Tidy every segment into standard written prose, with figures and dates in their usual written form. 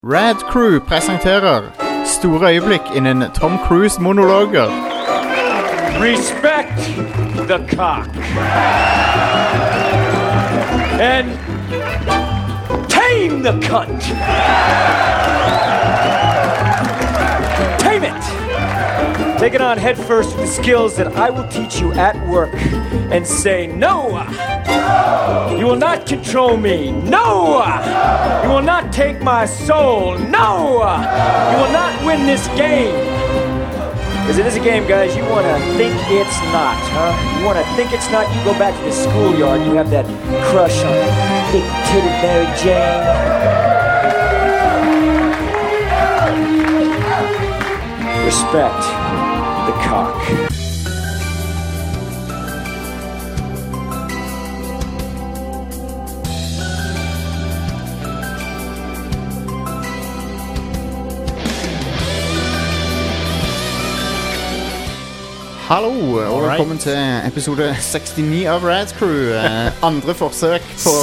Rad Crew presenterer store øyeblikk innen Tom Cruise-monologer. Respect the cock. And tame the cunt. Tame it. Take it on head first with the skills that I will teach you at work. And say, no, you will not control me. No, you will not take my soul. No, you will not win this game. Because it is a game, guys, you want to think it's not, huh? You want to think it's not, you go back to the schoolyard, you have that crush on big-titted Mary Jane. Respect the cock. Hallo, og velkommen til episode 69 av Rad Crew. Andre forsøk på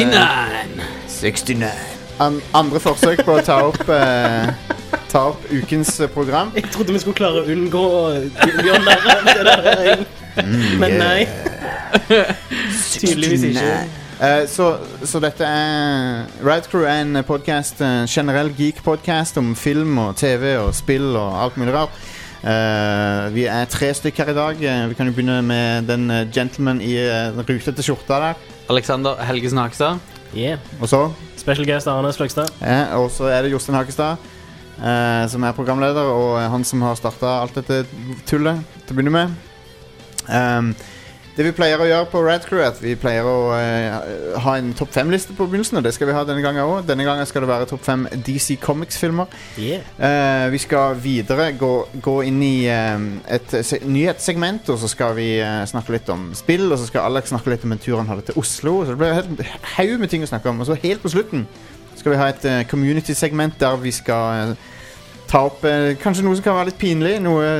69. Andre forsøk på å ta opp ukens program. Jeg trodde vi skulle klare å unngå Bjørn det der. Men nei. Tydeligvis ikke. Så dette Rad Crew en podcast, en generell geek-podcast om film og TV og spill og alt mulig rart. Vi 3 stykker her i dag. Vi kan jo begynne med den gentleman i den rutete skjorta der. Alexander Helgesen Hakestad. Og så Special guest Arne Sløgstad. og så det Jostein Hakestad, som programleder, og han som har startet alt dette tullet til å begynne med. Det vi pleier å gjøre på Rad Crew at vi pleier å ha en topp 5-liste på begynnelsen, og det skal vi ha denne gangen også. Denne gangen skal det være topp 5 DC Comics-filmer. Vi skal videre gå inn i et nyhetssegment, og så skal vi snakke litt om spill, og så skal Alex snakke litt om en tur han hadde til Oslo, så det blir helt haug med ting å snakke om. Og så helt på slutten skal vi ha et community-segment der vi skal ta opp kanskje noe som kan være litt pinlig,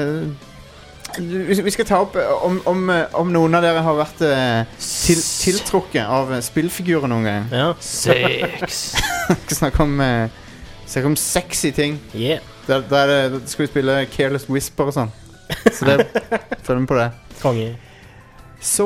vi skal ta opp om noen av dere har vært tiltrukket av spillfigurer noen gang. Ja. Sex. Vi skal snakke om sexy ting. Der skal vi spille Careless Whisper og sånn. Så følg med på det. Konge. Så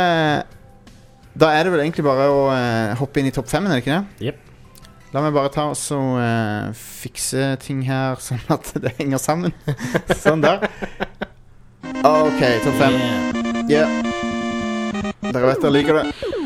da det vel egentlig bare å hoppe inn i topp 5, det ikke det? Yep. La meg bare ta og fikse ting her sånn at det henger sammen. Sånn der. Ok, topp 5. Dere vet dere liker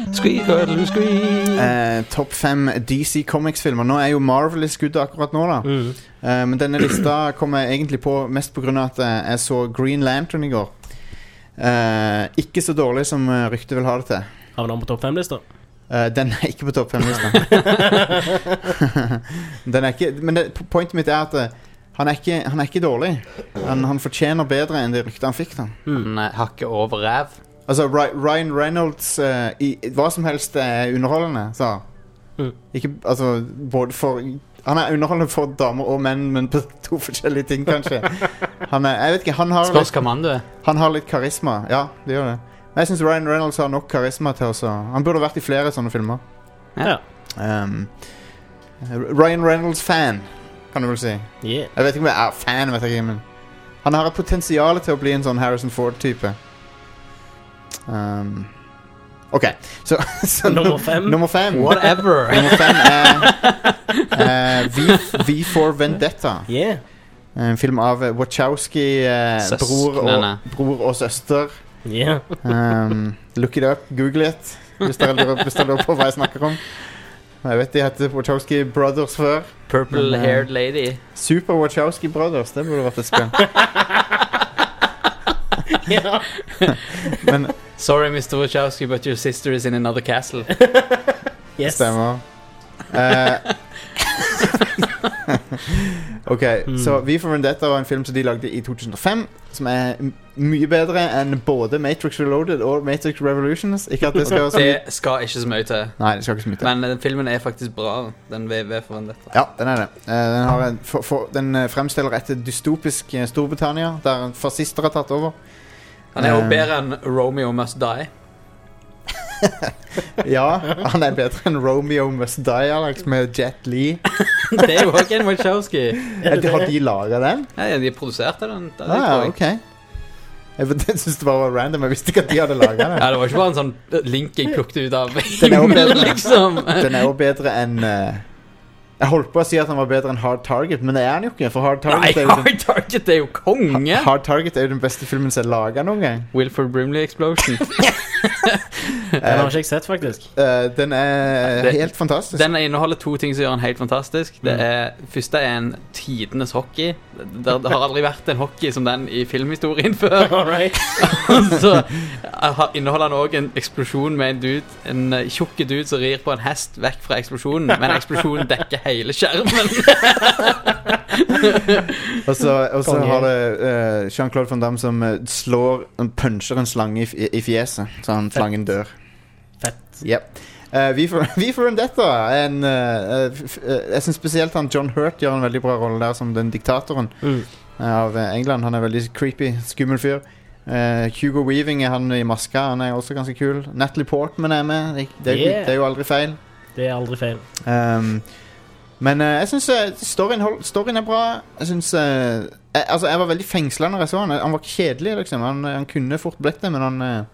det. Topp 5 DC Comics-filmer. Nå jo Marvel i skuddet akkurat nå da. Men denne lista kom jeg egentlig på mest på grunn av at jeg så Green Lantern i går. Ikke så dårlig som ryktet vil ha det til. Har vi den på topp 5-lista? Den ikke på topp 5-lista. Den ikke, men pointet mitt at han ikke dårlig. Han fortjener bedre enn det ryktet han fikk da. Hakke over ræv. Altså Ryan Reynolds i hva som helst underholdende, så. Ikke, altså både for han underholdende for damer og menn, men på 2 forskjellige ting kanskje. Jeg vet ikke, han har Spørs hva mann du Han har litt karisma, ja, det gjør det. Men jeg synes Ryan Reynolds har nok karisma til også. Han burde vært i flere sånne filmer. Ja. Ryan Reynolds fan kan du vel si. Jeg vet ikke om jeg fan, vet jeg ikke, men han har et potensial til å bli en sånn Harrison Ford-type. Ok, så nummer 5. Nummer 5. Whatever. Nummer 5 V for Vendetta. En film av Wachowski, bror og søster. Look it up, google it, hvis dere lurer på hva jeg snakker om. Jeg vet de heter Wachowski Brothers før. Purple-haired lady. Super Wachowski Brothers, det burde vært et spill. Men sorry Mr. Wachowski, but your sister is in another castle. Yes. Stemmer. Ok, så V for Vendetta var en film som de lagde i 2005, som mye bedre enn både Matrix Reloaded og Matrix Revolutions. Ikke at det skal det skal ikke så mye til. Nei, det skal ikke så mye til. Men den filmen faktisk bra, den V for Vendetta. Ja, den det. Den fremstiller et dystopisk Storbritannia, der fascister har tatt over. Han jo bedre enn Romeo Must Die. Ja, han er bedre enn Romeo Must Die, Alex, med Jet Li. Det er jo også en Wachowski. Har de laget den? Ja, de produserte den. Det Ah, tror jeg. ok. Jeg synes det bare var random. Jeg visste ikke at de hadde laget den. Ja, det var ikke bare en sånn link jeg plukket ut av Den er jo himmelen, bedre. liksom. Den er jo bedre enn jeg holdt på å si at han var bedre enn Hard Target, men det er han jo ikke. For Hard Nei, Target, er jo den, Hard Target er jo konge. Hard Target er jo den beste filmen som er laget noen gang. Wilford Brimley Explosion. Den har ikke jeg sett, faktisk. Den er Det- helt fantastisk. Den inneholder to ting som gjør den helt fantastisk. Det første er en tidenes hockey. Det har aldri vært en hockey som den i filmhistorien før. All right. Så inneholder den også en eksplosjon med en dude, en tjukke dude som rir på en hest vekk fra eksplosjonen, men eksplosjonen dekker hele skjermen. Og så Konge. har det Jean-Claude Van Damme som puncher en slange i fjeset, så han slangen dør. Fett. Yep. Vi for Vendetta er en jeg synes spesielt han John Hurt gjør en veldig bra rolle der som den diktatoren av England. Han er veldig creepy, skummel fyr. Hugo Weaving er han i maska. Han er også ganske kul. Natalie Portman er med. Det er jo aldri feil. Det er aldri feil. Men jeg synes storyen er bra. Jeg synes jeg var veldig fengslet når jeg så han. Han var ikke kjedelig liksom. Han kunne fort blitt det, men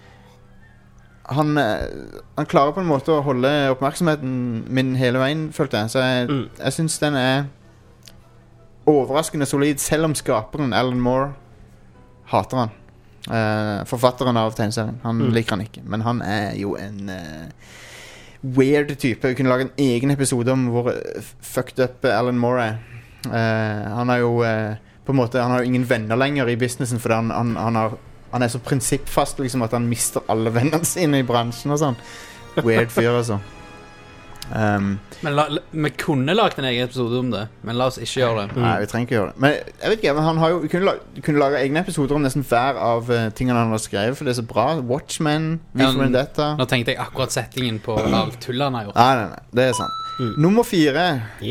han klarer på en måte å holde oppmerksomheten min hele veien, følte jeg. Så jeg synes den er overraskende solid, selv om skaperen Alan Moore hater han. Forfatteren av tegneserien. Han liker han ikke, men han er jo en weird type. Vi kunne lage en egen episode om hvor fucked up Alan Moore er. Han er jo på en måte, han har jo ingen venner lenger i businessen, fordi han er så prinsippfast liksom, at han mister alle vennene sine i bransjen og sånn. Weird fyr, altså. Men vi kunne lagt en egen episode om det, men la oss ikke gjøre det. Nei, vi trenger ikke gjøre det. Men jeg vet ikke, men han har jo, vi kunne lage egne episoder om nesten hver av tingene han har skrevet, for det er så bra. Watchmen, V for Vendetta. Nå tenkte jeg akkurat settingen på alt tullet han har gjort. Nei, det er sant. Nummer 4,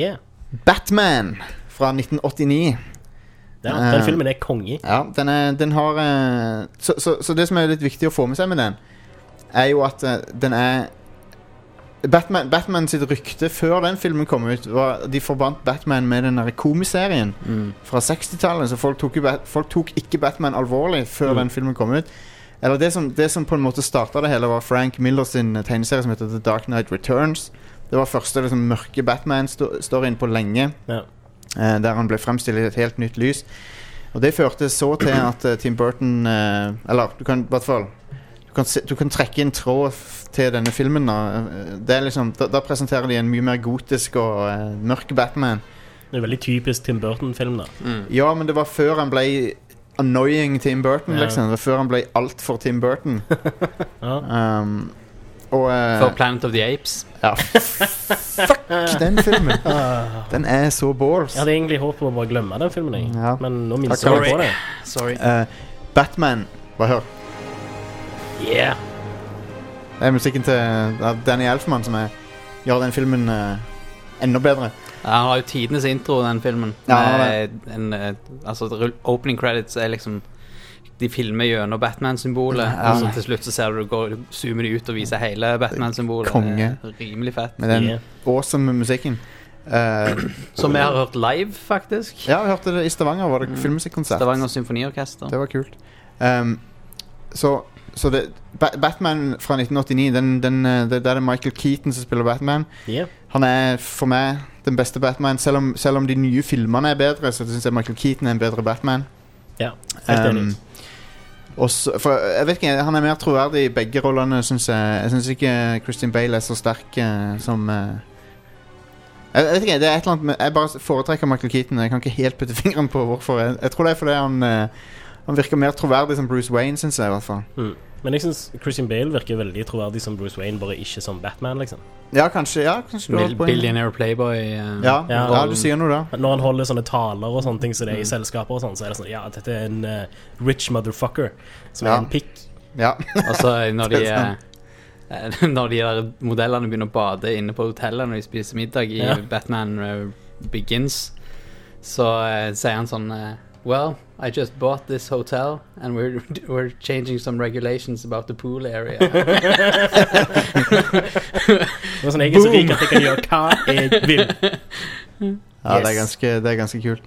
Batman fra 1989. Den filmen er konge. Ja, den har så det som er litt viktig å få med seg med den, er jo at den er Batman sitt rykte før den filmen kom ut var, de forbandt Batman med den der komiserien fra 60-tallet, så folk tok ikke Batman alvorlig før den filmen kom ut. Eller det som på en måte startet det hele var Frank Miller sin tegneserie som heter The Dark Knight Returns. Det var første liksom, mørke Batman-storyen på lenge, der han ble fremstilt i et helt nytt lys. Og det førte så til at Tim Burton eller du kan i hvert fall du kan trekke en tråd til denne filmen da. Det er liksom, da presenterer de en mye mer gotisk og mørk Batman. Det er veldig typisk Tim Burton-film da. Ja, men det var før han ble annoying Tim Burton liksom. Det var før han ble alt for Tim Burton. For Planet of the Apes. Ja, fuck den filmen. Den er så balls. Jeg hadde egentlig håpet på å bare glemme den filmen men nå minst Takk, jeg på det. Sorry. Batman, bare hør. Yeah. Det er musikken til Danny Elfman som gjør den filmen enda bedre. Ja, han har jo tidenes intro, den filmen. Altså, opening credits er liksom de filmer gjennom Batman-symbolet, og så til slutt så ser du zoomer de ut og viser hele Batman-symbolet. Konge. Det er rimelig fett. Med den awesome musikken. Som vi har hørt live, faktisk. Ja, vi hørte det i Stavanger, var det filmmusikkonsert. Stavanger Symfoniorkester. Det var kult. Så det, Batman fra 1989, det er Michael Keaton som spiller Batman. Han er for meg den beste Batman. Selv om de nye filmene er bedre, så synes jeg Michael Keaton er en bedre Batman. Ja, helt enig. For jeg vet ikke, han er mer troverdig i begge rollene, synes jeg. Jeg synes ikke Christian Bale er så sterk som jeg vet ikke, det er et eller annet jeg bare foretrekker Michael Keaton. Jeg kan ikke helt putte fingeren på hvorfor. Jeg tror det er fordi han virker mer troverdig som Bruce Wayne, synes jeg i hvert fall. Men jeg synes Christian Bale virker veldig troverdig som Bruce Wayne, bare ikke som Batman, liksom. Ja, kanskje Billionaire Playboy. Ja, du sier noe da. Når han holder sånne taler og sånne ting så det er i selskaper og sånn, så er det sånn, ja, dette er en rich motherfucker som er en pikk. Ja. Og så når de der modellene begynner å bade inne på hotellet når de spiser middag i Batman Begins, så sier han sånn well, I just bought this hotel and we're changing some regulations about the pool area. Det var sånn, jeg er så rik at jeg kan gjøre hva jeg vil. Ja, det er ganske kult.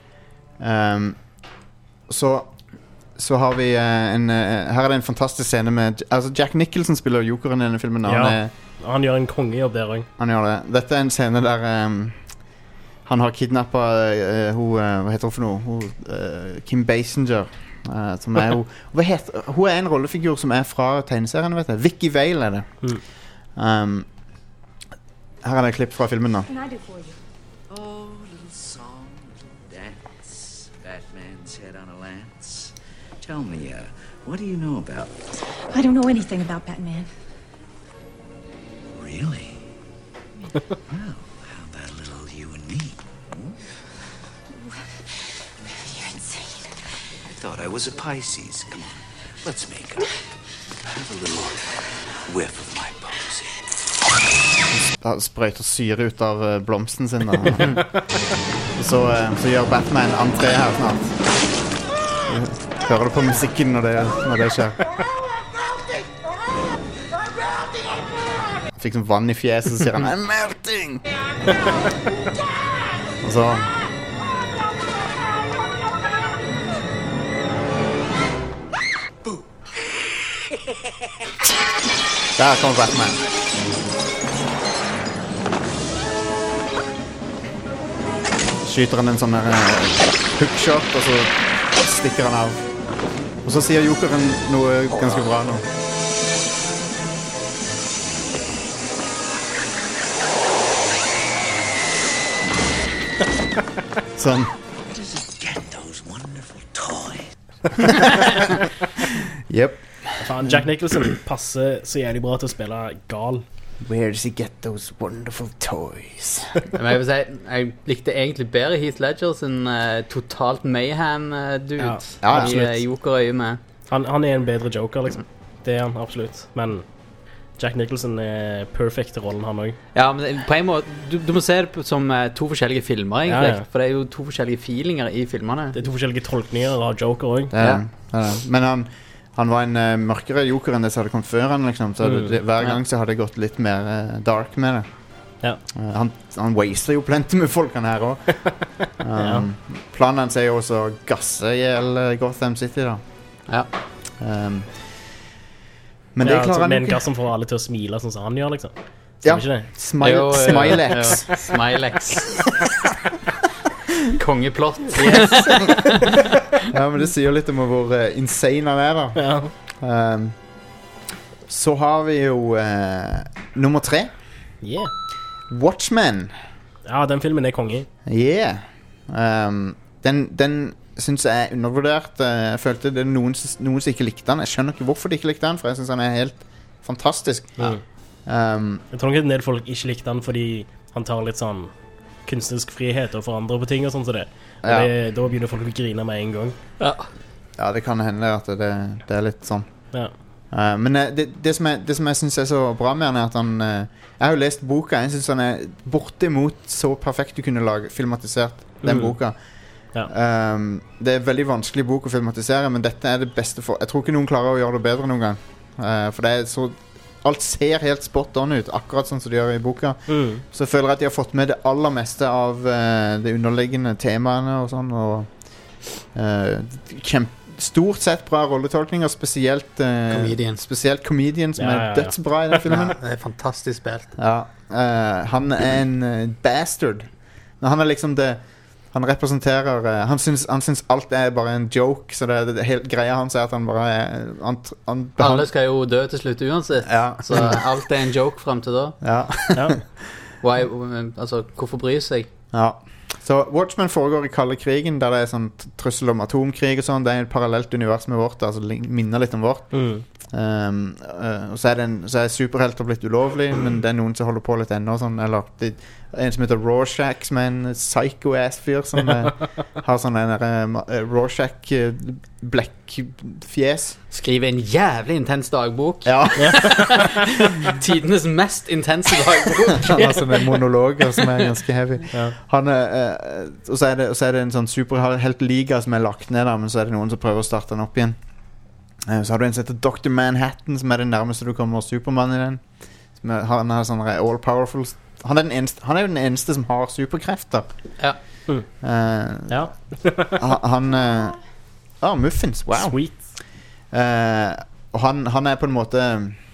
Så har vi her er det en fantastisk scene med Jack Nicholson spiller Jokeren i denne filmen. Han gjør en kongejobb der også. Han gjør det. Dette er en scene der han har kidnappet hva heter hun for noe? Kim Basinger, som er hun er en rollefigur som er fra tegneserien, vet jeg. Vicky Vale er det. Her er det et klipp fra filmen da. Can I do for you? Oh, little song, little dance, Batman's head on a lance. Tell me, what do you know about? I don't know anything about Batman. Really? Well, how about a little you and me? You're insane. I thought I was a Pisces. Come on, let's make up. Have a little whiff of my posy. Han sprøyter syre ut av blomsten sin da. så gjør Batman entré her snart. Hører du på musikken når det skjer? Fikk sånn vann i fjeset, så sier han I'm melting! Og så der kommer Batman. Skyter han en sånn hookshot, og så stikker han av. Og så sier Jokeren noe ganske bra nå. Sånn. Where does he get those wonderful toys? Yep. Faen, Jack Nicholson passer så jævlig bra til å spille gal. Where does he get those wonderful toys? Men jeg vil si, jeg likte egentlig bedre Heath Ledger sin totalt mayhem-dude i Joker-øye med. Han er en bedre Joker, liksom. Det er han, absolutt. Men Jack Nicholson er perfekt i rollen, han også. Ja, men på en måte, du må se det som to forskjellige filmer, egentlig. Ja. For det er jo to forskjellige feelinger i filmene. Det er to forskjellige tolkninger av Joker også. Men han var en mørkere Joker enn det som hadde kommet før han, liksom. Så hver gang så hadde det gått litt mer dark med det. Ja. Han waster jo plenty med folk han her også. Planen hans er jo også å gasse ihjel Gotham City da. Ja. Men det klarer han med en ikke. gass som får alle til å smile sånn som han gjør, liksom. Ja, Ikke det? Smilex. Smilex. Kongeplott. Yes. Ja, men det sier jo litt om hvor insane han er da. Ja. Så har vi jo nummer 3. Yeah. Watchmen. Ja, den filmen er konge. Yeah. Den synes jeg er undervurdert. Jeg følte det er noen som ikke likte den. Jeg skjønner ikke hvorfor de ikke likte den, for jeg synes han er helt fantastisk. Jeg tror nok en del folk ikke likte den fordi han tar litt sånn kunstnerisk frihet og forandrer på ting og sånn som det. Og da begynner folk å grine med en gang. Ja, det kan hende at det er litt sånn. Ja. Men det som jeg synes er så bra med han er at han jeg har jo lest boka. Jeg synes han er bortimot så perfekt du kunne lage filmatisert den boka. Ja. Det er veldig vanskelig bok å filmatisere, men dette er det beste for. Jeg tror ikke noen klarer å gjøre det bedre noen gang. For det er så alt ser helt spot on ut, akkurat sånn som de gjør i boka. Så jeg føler at de har fått med det aller meste av det underliggende temaene og sånn, og stort sett bra rolletolkninger, spesielt Comedian som er dødsbra i den filmen. Ja, det er fantastisk spilt. Ja, han er en bastard. Men han er liksom det. Han representerer han syns alt er bare en joke. Så det helt greia hans er at han bare alle skal jo dø til slutt uansett. Så alt er en joke frem til da. Altså, hvorfor bry seg? Ja. Så Watchmen foregår i kalde krigen, der det er sånn trussel om atomkrig og sånn. Det er et parallelt univers med vårt, altså minner litt om vårt. Og så er superhelter blitt ulovlig, men det er noen som holder på litt ennå sånn, eller en som heter Rorschach, som er en psycho-ass fyr som har sånn en Rorschach blekk-fjes. Skriver en jævlig intens dagbok. Ja. Tidenes mest intense dagbok. Han har sånne monologer som er ganske heavy. Han og så er det en sånn superheltliga som er lagt ned da, men så er det noen som prøver å starte den opp igjen. Så har du en som heter Dr. Manhattan, som er det nærmeste du kommer Superman i den. Han er sånn all powerful. Han er jo den eneste som har superkrefter. Ja. Ja. Han Muffins, wow. Sweet. Og han er på en måte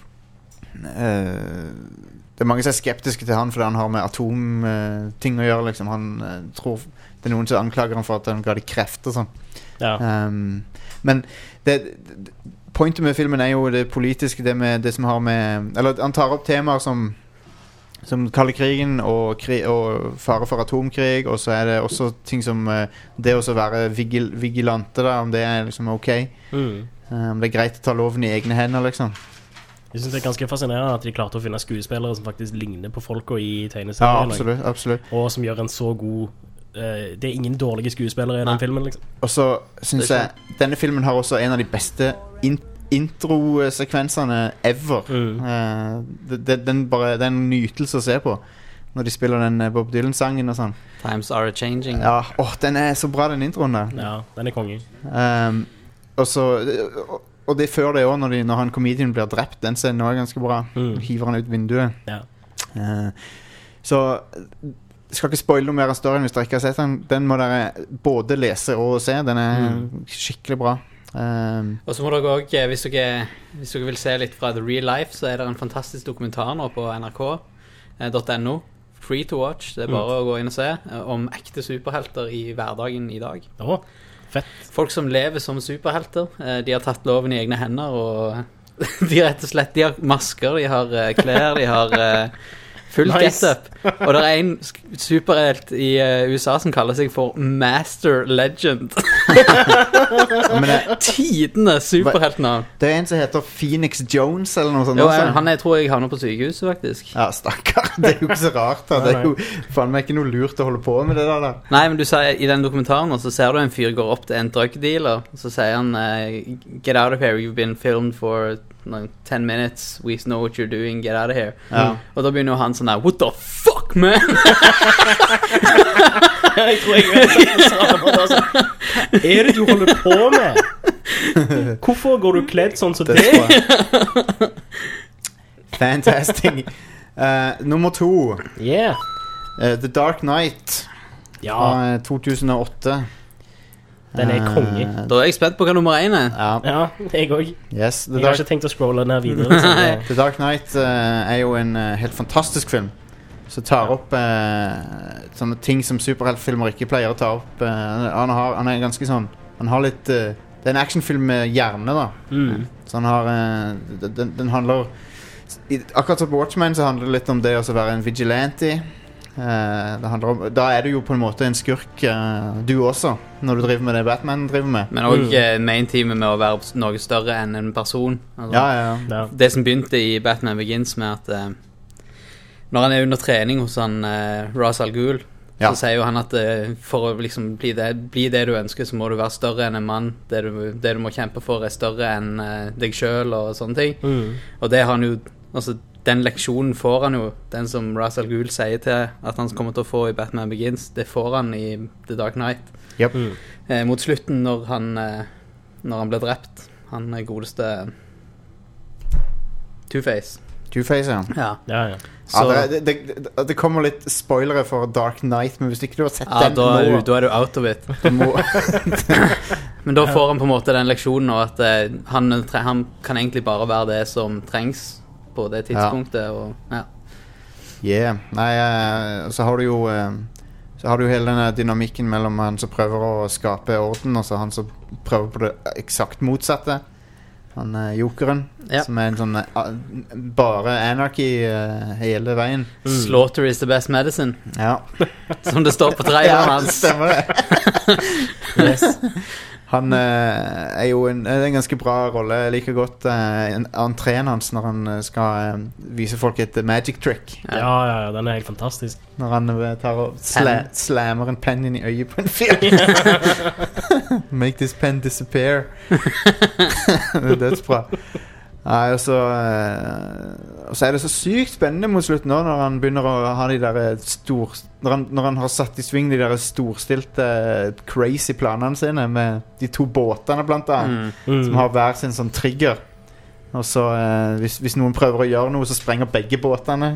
det er mange som er skeptiske til han fordi han har med atomting å gjøre liksom. Han tror det er noen som anklager han for at han ga de kreft og sånn. Ja. Men pointet med filmen er jo det politiske, det som har med, eller han tar opp temaer som kalde krigen og fare for atomkrig, og så er det også ting som det å være vigilante da, om det er liksom ok, om det er greit å ta loven i egne hender liksom. Jeg synes det er ganske fascinerende at de klarte å finne skuespillere som faktisk ligner på folka i tegneserien. Ja, absolutt. Og som gjør en så god det er ingen dårlige skuespillere i den filmen liksom. Og så synes jeg denne filmen har også en av de beste introsekvensene ever. Det er en nytelse å se på når de spiller den Bob Dylan-sangen og sånn. Times are changing. Ja, den er så bra den introen der. Ja, den er konge. Og det før det også når han comedian blir drept. Den scenen er ganske bra. Hiver han ut vinduet. Ja. Så jeg skal ikke spoile noe mer av storyen hvis dere ikke har sett den. Den må dere både lese og se. Den er skikkelig bra. Og så må dere også, hvis dere vil se litt fra The Real Life, så er det en fantastisk dokumentar nå på nrk.no. Free to watch. Det er bare å gå inn og se om ekte superhelter i hverdagen i dag. Fett. Folk som lever som superhelter. De har tatt loven i egne hender, og de rett og slett, de har masker, de har klær, de har full get-up. Og det er en superhelt i USA som kaller seg for Master Legend. Tidene superheltnavn. Det er en som heter Phoenix Jones eller noe sånt. Jo, han tror jeg havner på sykehuset faktisk. Ja, stakkar. Det er jo ikke så rart da. Det er jo faen meg ikke noe lurt å holde på med det der. Nei, men du sier i den dokumentaren, så ser du en fyr går opp til en drug dealer, så sier han get out of here, you've been filmed for 10 minutes, we know what you're doing, get out of here. Og da begynner jo han sånn der, what the fuck, man? Jeg tror jeg vet det. Hva er det du holder på med? Hvorfor går du kledd sånn som det? Fantastic. Nummer 2. Yeah. The Dark Knight. Ja. 2008. Den er konge. Da er jeg spent på hva nummer 1 er. Ja, jeg også. Yes, jeg har ikke tenkt å scrolle ned videre. The Dark Knight er jo en helt fantastisk film. Så tar opp sånne ting som superheltfilmer ikke pleier å ta opp. Han er ganske sånn, han har litt det er en actionfilm med hjerne da. Så han har den handler akkurat som på Watchmen så handler det litt om det å være en vigilante. Det handler om, da er du jo på en måte en skurk du også, når du driver med det Batman driver med. Men også main-teamet med å være noe større enn en person altså, ja. Det som begynte i Batman Begins med at når han er under trening hos han Ra's al Ghul, så sier jo han at for å liksom bli det du ønsker, så må du være større enn en mann. Det du må kjempe for er større enn deg selv og sånne ting. Og det har han jo, altså den leksjonen får han jo, den som Ra's al Ghul sier til at han kommer til å få i Batman Begins, det får han i The Dark Knight. Mot slutten når han ble drept, han er godeste Two-Face, ja. Så, det kommer litt spoilere for Dark Knight, men hvis ikke du har sett den da er du out of it. Men da får han på en måte den leksjonen og at han kan egentlig bare være det som trengs på det tidspunktet og, Nei, så har du jo hele denne dynamikken mellom han som prøver å skape orden og så han som prøver på det eksakt motsatte. Han jokeren som er en sånn bare anarchy hele veien. Slaughter is the best medicine. Som det står på traileren hans. Stemmer det. Yes. Han er jo en ganske bra rolle. Jeg liker godt entreen hans når han skal vise folk et magic trick. Ja, den er helt fantastisk. Når han tar og slammer en penn inn i øyet på en fyr. Make this pen disappear. Det er dødsbra. Ja, og så er det så sykt spennende mot slutten nå, når han begynner å ha de der når han har satt i sving de der storstilte crazy planene sine med de 2 båtene blant annet, som har hver sin sånn trigger. Og så hvis noen prøver å gjøre noe, så sprenger begge båtene.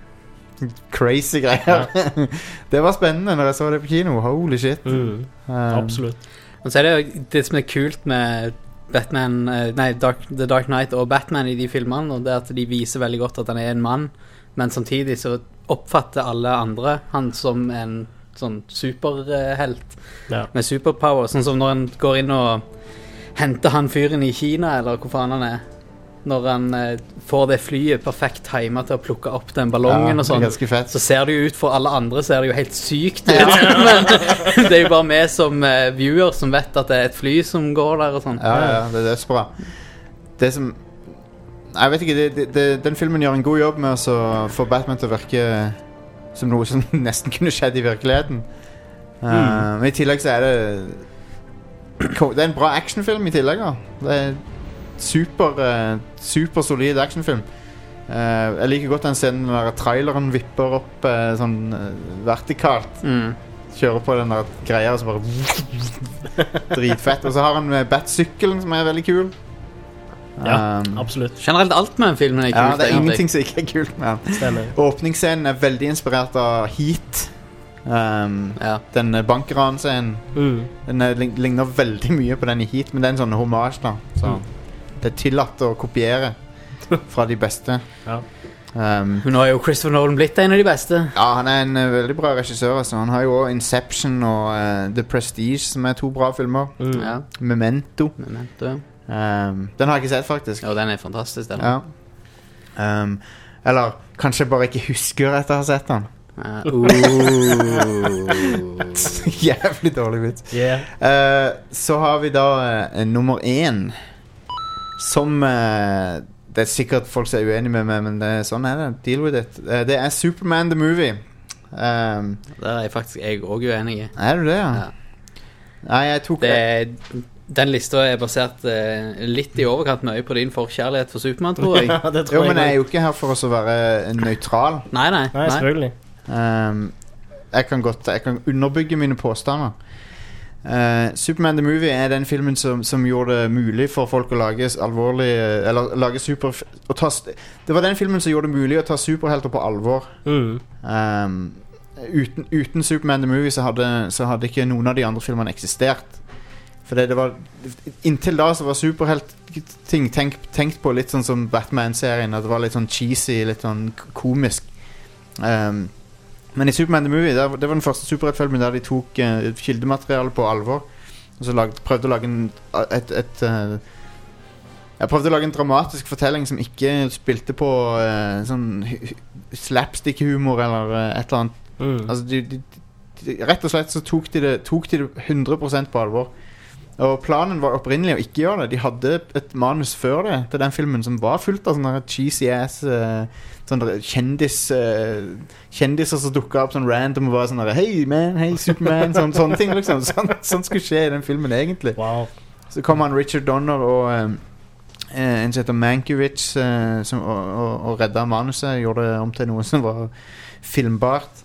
Crazy greier. Det var spennende når jeg så det på kino. Holy shit. Absolutt. Og så er det som er kult med Batman, The Dark Knight og Batman i de filmene, og det at de viser veldig godt at han er en mann, men samtidig så oppfatter alle andre han som en sånn superhelt med superpower, sånn som når han går inn og henter han fyren i Kina, eller hvor faen han er, når han får det flyet perfekt timet til å plukke opp den ballongen og sånn, så ser det jo ut for alle andre, så er det jo helt sykt ut. Men det er jo bare vi som viewer som vet at det er et fly som går der og sånn. Ja, det er så bra. Det som jeg vet ikke, den filmen gjør en god jobb med å få Batman til å virke som noe som nesten kunne skjedd i virkeligheten. Men i tillegg så er det en bra actionfilm i tillegg da. Det er super solid actionfilm. Jeg liker godt den scenen der traileren vipper opp sånn vertikalt, kjører på den der greia og så bare dritfett. Og så har han Bat-sykkelen som er veldig kul. Absolutt. Generelt alt med den filmen er kult. Det er ingenting som ikke er kult med den. Åpningsscenen er veldig inspirert av Heat. Den bankeranscenen den ligner veldig mye på den i Heat, men det er en sånn homage da, så det er tillatt å kopiere fra de beste. Nå har jo Christopher Nolan blitt en av de beste. Ja, han er en veldig bra regissør altså. Han har jo også Inception og The Prestige, som er 2 bra filmer. Memento. Den har jeg ikke sett faktisk. Ja, den er fantastisk den. Eller kanskje bare ikke husker etter å ha sett den. Jævlig dårlig vits. Så har vi da nummer 1, som det er sikkert folk som er uenige med meg, men sånn er det. Deal with it. Det er Superman the Movie. Der er faktisk jeg også uenig i. Er du det, ja? Nei, jeg tok den lista er basert litt i overkant mye på din forkjærlighet for Superman, tror jeg. Det tror jeg men jeg er jo ikke her for å være nøytral. Nei, selvfølgelig. Jeg kan underbygge mine påstander. Superman the Movie er den filmen som gjorde det mulig for folk å lage alvorlig, eller lage det var den filmen som gjorde det mulig å ta superhelter på alvor. Uten Superman the Movie så hadde ikke noen av de andre filmene eksistert. For det var inntil da så var superhelt-ting tenkt på litt sånn som Batman-serien, at det var litt sånn cheesy, litt sånn komisk. Men i Superman the Movie, det var den første superheltfilmen der de tok kildemateriale på alvor. Og så prøvde å lage jeg prøvde å lage en dramatisk fortelling som ikke spilte på sånn slapstick-humor eller et eller annet. Altså rett og slett så tok de det 100% på alvor. Og planen var opprinnelig å ikke gjøre det. De hadde et manus før det til den filmen som var fullt av sånne cheesy ass sånne kjendiser som dukket opp sånn random og var sånn hey man, hey Superman, sånne ting liksom. Sånn skulle skje i den filmen egentlig. Så kom han Richard Donner og en som heter Mankiewicz og redda manuset, gjorde det om til noe som var filmbart.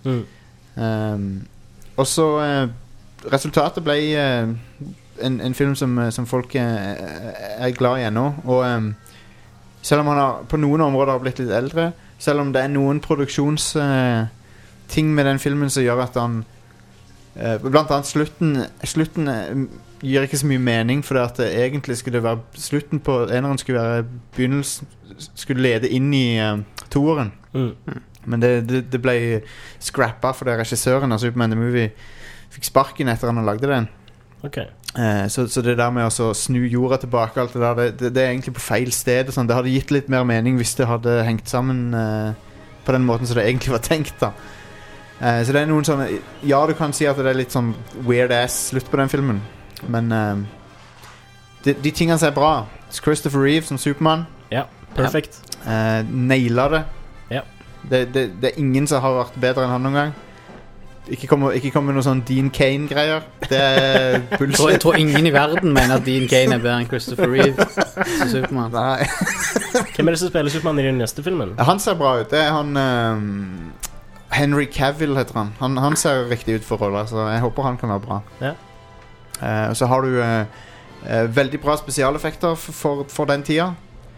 Og så resultatet ble en film som folk er glad i ennå. Og selv om han på noen områder har blitt litt eldre, selv om det er noen produksjonsting med den filmen som gjør at han blant annet slutten gir ikke så mye mening, for at egentlig skulle det være slutten på eneren skulle være begynnelsen, skulle lede inn i toeren. Men det ble scrappet for det regissøren av Superman the Movie fikk sparken etter han lagde den. Så det der med å snu jorda tilbake, alt det der, det er egentlig på feil sted og sånn. Det hadde gitt litt mer mening hvis det hadde hengt sammen på den måten som det egentlig var tenkt da. Så det er noen sånne, ja, du kan si at det er litt sånn weird ass slutt på den filmen, men de tingene som er bra, Christopher Reeve som Superman, perfekt, nailer det. Det er ingen som har vært bedre enn han noen gang. Ikke kom med noe sånn Dean Cain-greier. Det er bullshit. Jeg tror ingen i verden mener at Dean Cain er bedre enn Christopher Reeve som Superman. Nei. Hvem er det som spiller Superman i den neste filmen? Han ser bra ut. Det er han Henry Cavill heter han. Han ser riktig ut for rollen, så jeg håper han kan være bra. Ja. Og så har du veldig bra spesialeffekter for den tida.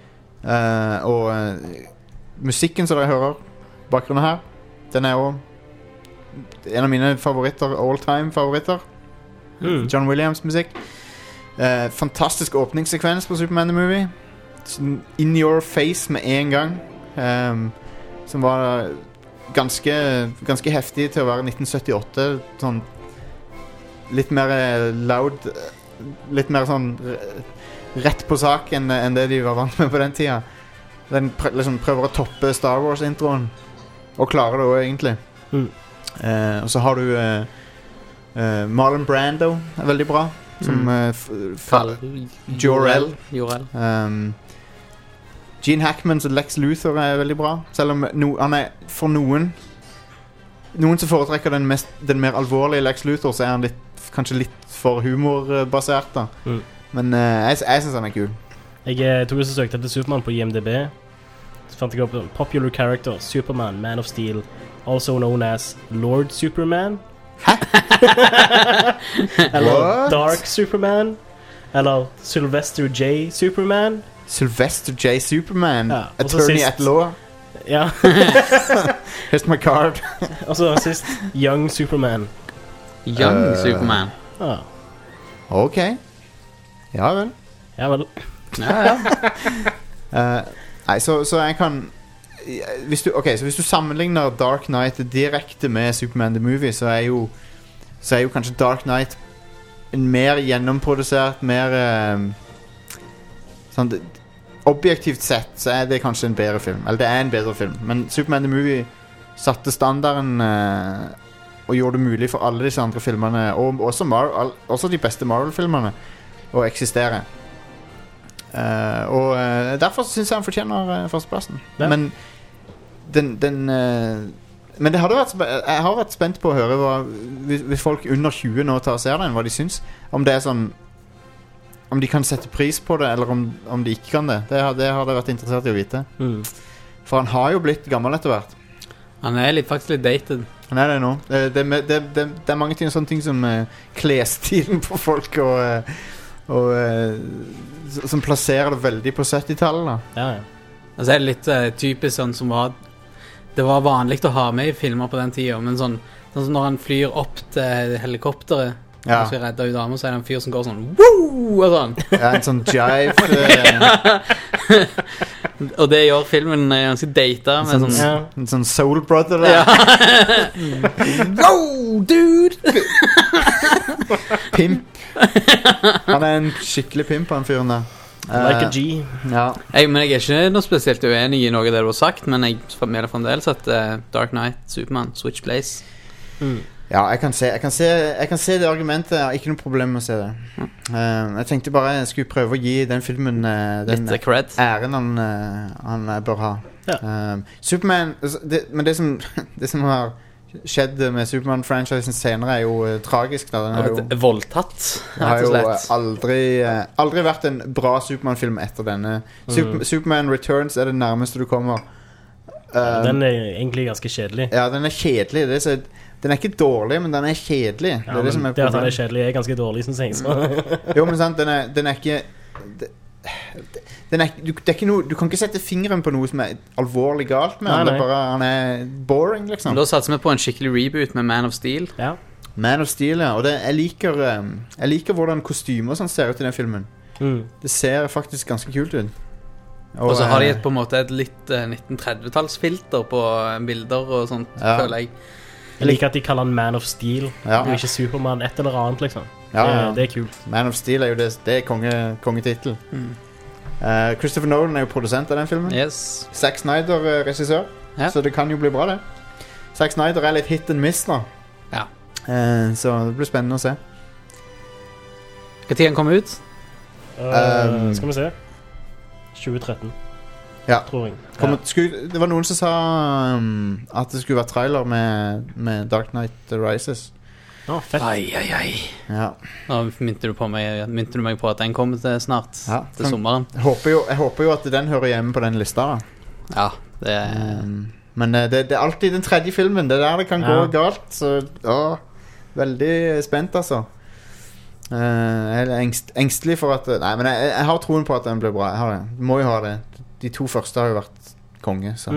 Og musikken som dere hører bakgrunnen her, den er jo en av mine favoritter, all-time favoritter. John Williams musikk. Fantastisk åpningssekvens på Superman the Movie. In your face med en gang. Som var ganske heftig til å være 1978. Sånn litt mer loud, litt mer sånn rett på sak enn det de var vant med på den tida. Den liksom prøver å toppe Star Wars-introen, og klarer det også egentlig. Og så har du Marlon Brando er veldig bra, som Jor-El. Gene Hackman og Lex Luthor er veldig bra, selv om han er for noen som foretrekker den mer alvorlige Lex Luthor, så er han kanskje litt for humorbasert da. Men jeg synes han er kul. Jeg tok også søkt etter Superman på IMDb. Så fant jeg opp popular character, Superman, Man of Steel, also known as Lord Superman. Hæ? Eller What? Dark Superman. Eller Sylvester J. Superman. Sylvester J. Superman, Ja, og så attorney sist- at law. Ja. Here's my card. Og så sist Young Superman. Young Superman. Ah. Ok. Ja vel. Ja vel. Nei, så jeg kan hvis du sammenligner Dark Knight direkte med Superman the Movie, så er jo kanskje Dark Knight en mer gjennomprodusert, mer sånn objektivt sett så er det kanskje en bedre film. Eller det er en bedre film. Men Superman the Movie satte standarden og gjorde det mulig for alle disse andre filmene, og også de beste Marvel-filmene, å eksistere. Og derfor synes jeg han fortjener førsteplassen. Ja. Men men jeg har vært spent på å høre hvis folk under 20 nå tar og ser den, hva de synes. Om det er sånn, om de kan sette pris på det, eller om de ikke kan det. Det har jeg vært interessert i å vite. For han har jo blitt gammel etter hvert. Han er faktisk litt dated. Han er det nå. Det er mange sånne ting som klesstilen på folk og som plasserer det veldig på 70-tallet da. Ja. Altså er det litt typisk sånn som det var vanlig å ha med i filmer på den tiden, men sånn som når han flyr opp til helikopteret og skal redde ut damer, så er det en fyr som går sånn woo! Og sånn. Ja, en sånn jive. Og det gjør filmen ganske data med en sånn soul brother der. Wow, dude! Pimp. Han er en skikkelig pimp, han fyren der. Like a G. Ja. Men jeg er ikke noe spesielt uenig i noe av det du har sagt, men jeg mener fremdeles at Dark Knight, Superman, Switch Place. Ja, jeg kan se det argumentet. Jeg har ikke noe problem med å se det. Jeg tenkte bare jeg skulle prøve å gi den filmen den æren han bør ha. Superman, men det som har skjedd med Superman-franchisen senere er jo tragisk da. Den har jo voldtatt. Det har jo aldri vært en bra Superman-film etter denne. Superman Returns er det nærmeste du kommer. Den er egentlig ganske kjedelig. Ja, den er kjedelig. Den er ikke dårlig, men den er kjedelig. Ja, det som er det at den er kjedelig er ganske dårlig, synes jeg. Jo, men sant, den er ikke det er ikke noe, du kan ikke sette fingeren på noe som er alvorlig galt med han. Det er bare, han er boring liksom. Da satser vi på en skikkelig reboot med Man of Steel. Ja. Man of Steel, ja. Og jeg liker hvordan kostymer sånn ser ut i den filmen. Det ser faktisk ganske kult ut. Og så har de på en måte et litt 1930-tallsfilter på bilder og sånt, føler jeg. Jeg liker at de kaller han Man of Steel. Det er jo ikke Superman et eller annet liksom. Det er kult. Man of Steel er jo det er kongetitel. Christopher Nolan er jo produsent av den filmen. Yes. Zack Snyder regissør. Så det kan jo bli bra det. Zack Snyder er litt hit and miss da. Ja. Så det blir spennende å se. Hva tid han kommer ut? Skal vi se 2013. tror jeg. Det var noen som sa at det skulle være trailer med Dark Knight Rises. Fett. Ja. Nå minte du meg på at den kommer til snart, til sommeren. Jeg håper jo at den hører hjemme på den lista da. Ja, det er... Men det er alltid den tredje filmen. Det er der det kan gå galt. Så veldig spent altså. Jeg er engstelig for at... Nei, men jeg har troen på at den blir bra. Jeg har det. Må jo ha det. De 2 første har jo vært konge, så.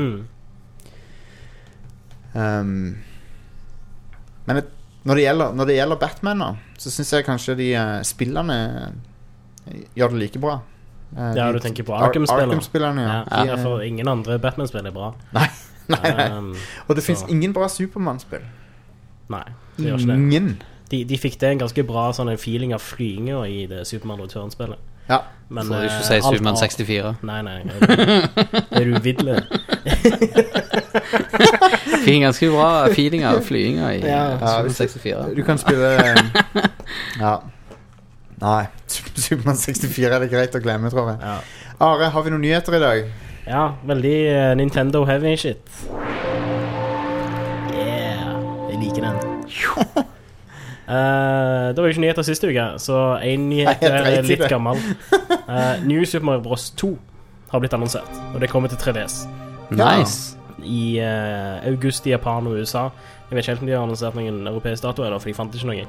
Men når det gjelder Batman da, så synes jeg kanskje de spillerne gjør det like bra. Du tenker på Arkham-spillerne. Ja, for ingen andre Batman-spill er bra. Nei. Og det finnes ingen bra Superman-spill. Nei, det gjør ikke det. Ingen. De fikk det en ganske bra sånn en feeling av flyginger i det Superman-return-spillet. Ja. Men, så du ikke sier Superman 64? Nei, det er uvidelig. Fikk en ganske bra feeling av flyginger i Superman 64. Du kan spille Nei, Superman 64 er det greit å glemme, tror jeg. Are, har vi noen nyheter i dag? Ja, veldig Nintendo heavy shit. Jeg liker den. Det var jo ikke nyheter siste uke, så en nyhet er litt gammel. New Super Mario Bros. 2 har blitt annonsert, og det kommer til 3DS. Nice. I august i Japan og USA. Jeg vet ikke helt om de har annonsert noen europeisk dato, for de fant ikke noe.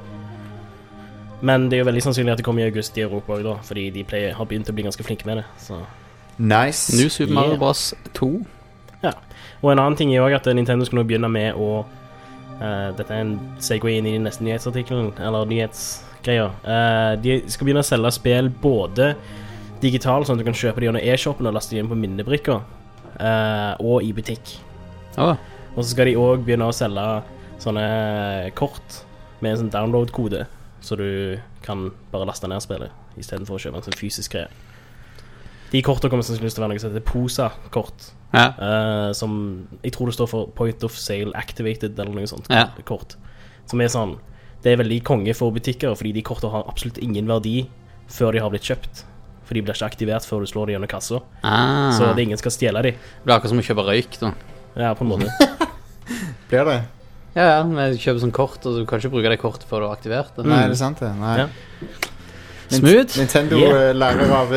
Men det er jo veldig sannsynlig at det kommer i august i Europa også, da, fordi de har begynt å bli ganske flinke med det. Så. Nice. New Super Mario Bros. 2. Ja, og en annen ting er også at Nintendo skal nå begynne med å dette er en segway inn i neste nyhetsartikkelen, eller nyhetsgreier. De skal begynne å selge spill både digitalt, sånn at du kan kjøpe de gjennom e-shoppen og laste de inn på minnebrikker, og i butikk. Og så skal de også begynne å selge sånne kort med en sånn download-kode, så du kan bare laste ned spillet i stedet for å kjøpe en sånn fysisk greie. De kortene kommer sannsynligvis til å være noe som heter POSA-kort, som jeg tror det står for Point of Sale Activated eller noe sånt kort, som er sånn, det er veldig konge for butikker, fordi de kortene har absolutt ingen verdi før de har blitt kjøpt, for de blir ikke aktivert før du slår de gjennom kassa, så det ingen skal stjele de. Det blir akkurat som å kjøpe røyk da. Ja, på en måte. Blir det? Ja, men du kjøper sånn kort, og du kan ikke bruke det kortet før du har aktivert det. Nei, det er sant det. Nei. Smooth. Nintendo lærer av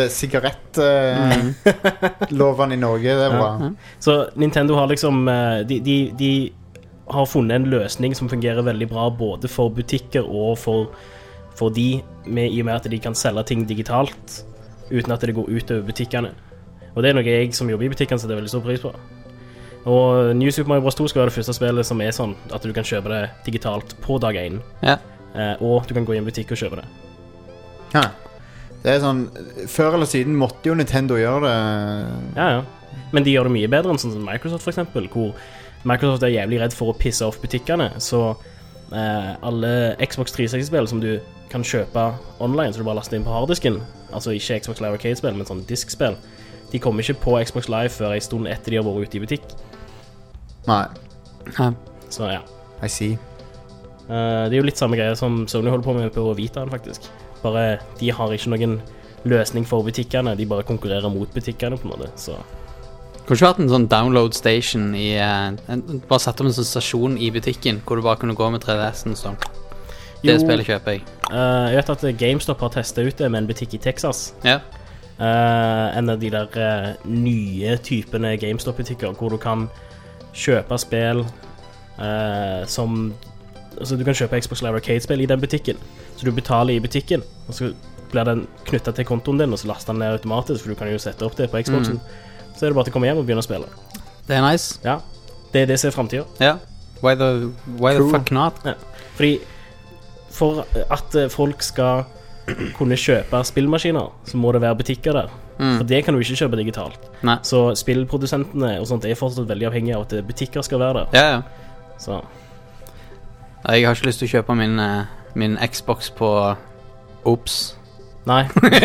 sigarettlovene i Norge. Det er bra. Så Nintendo har liksom de har funnet en løsning som fungerer veldig bra både for butikker og for de i og med at de kan selge ting digitalt uten at det går ut over butikkene. Og det er noe jeg som jobber i butikkene setter veldig stor pris på. Og New Super Mario Bros. 2 skal være det første spillet som er sånn at du kan kjøpe det digitalt på dag 1. Og du kan gå i en butikk og kjøpe det. Ja. Det er sånn, før eller siden måtte jo Nintendo gjøre det. Ja. Men de gjør det mye bedre enn sånn som Microsoft for eksempel, hvor Microsoft er jævlig redd for å pisse off butikkene, så alle Xbox 360-spill som du kan kjøpe online, så du bare laster inn på harddisken, altså ikke Xbox Live Arcade-spill, men sånn diskspill, de kommer ikke på Xbox Live før en stund etter de har vært ute i butikk. Nei. Så ja. I see. Det er jo litt samme greie som Sony holder på med på Vitaen faktisk. Bare, de har ikke noen løsning for butikkene, de bare konkurrerer mot butikkene på en måte, så. Kunne ikke vært en sånn download station bare satt opp en sånn stasjon i butikken, hvor du bare kunne gå med 3DS-en sånn. Det spillet kjøper jeg. Jeg vet at GameStop har testet ut det med en butikk i Texas. Ja. En av de der nye typene GameStop-butikker, hvor du kan kjøpe spill som... Altså du kan kjøpe Xbox Live Arcade-spill i den butikken, så du betaler i butikken, og så blir den knyttet til kontoen din, og så laster den ned automatisk, for du kan jo sette opp det på Xboxen. Så er det bare til å komme hjem og begynne å spille. Det er nice. Ja, det ser fremtiden. Ja, why the fuck not? Ja. Fordi for at folk skal kunne kjøpe spillmaskiner, så må det være butikker der. For det kan du ikke kjøpe digitalt. Nei. Så spillprodusentene og sånt er fortsatt veldig avhengige av at butikker skal være der. Ja. Så. Jeg har ikke lyst til å kjøpe min Xbox på Oops. Nei.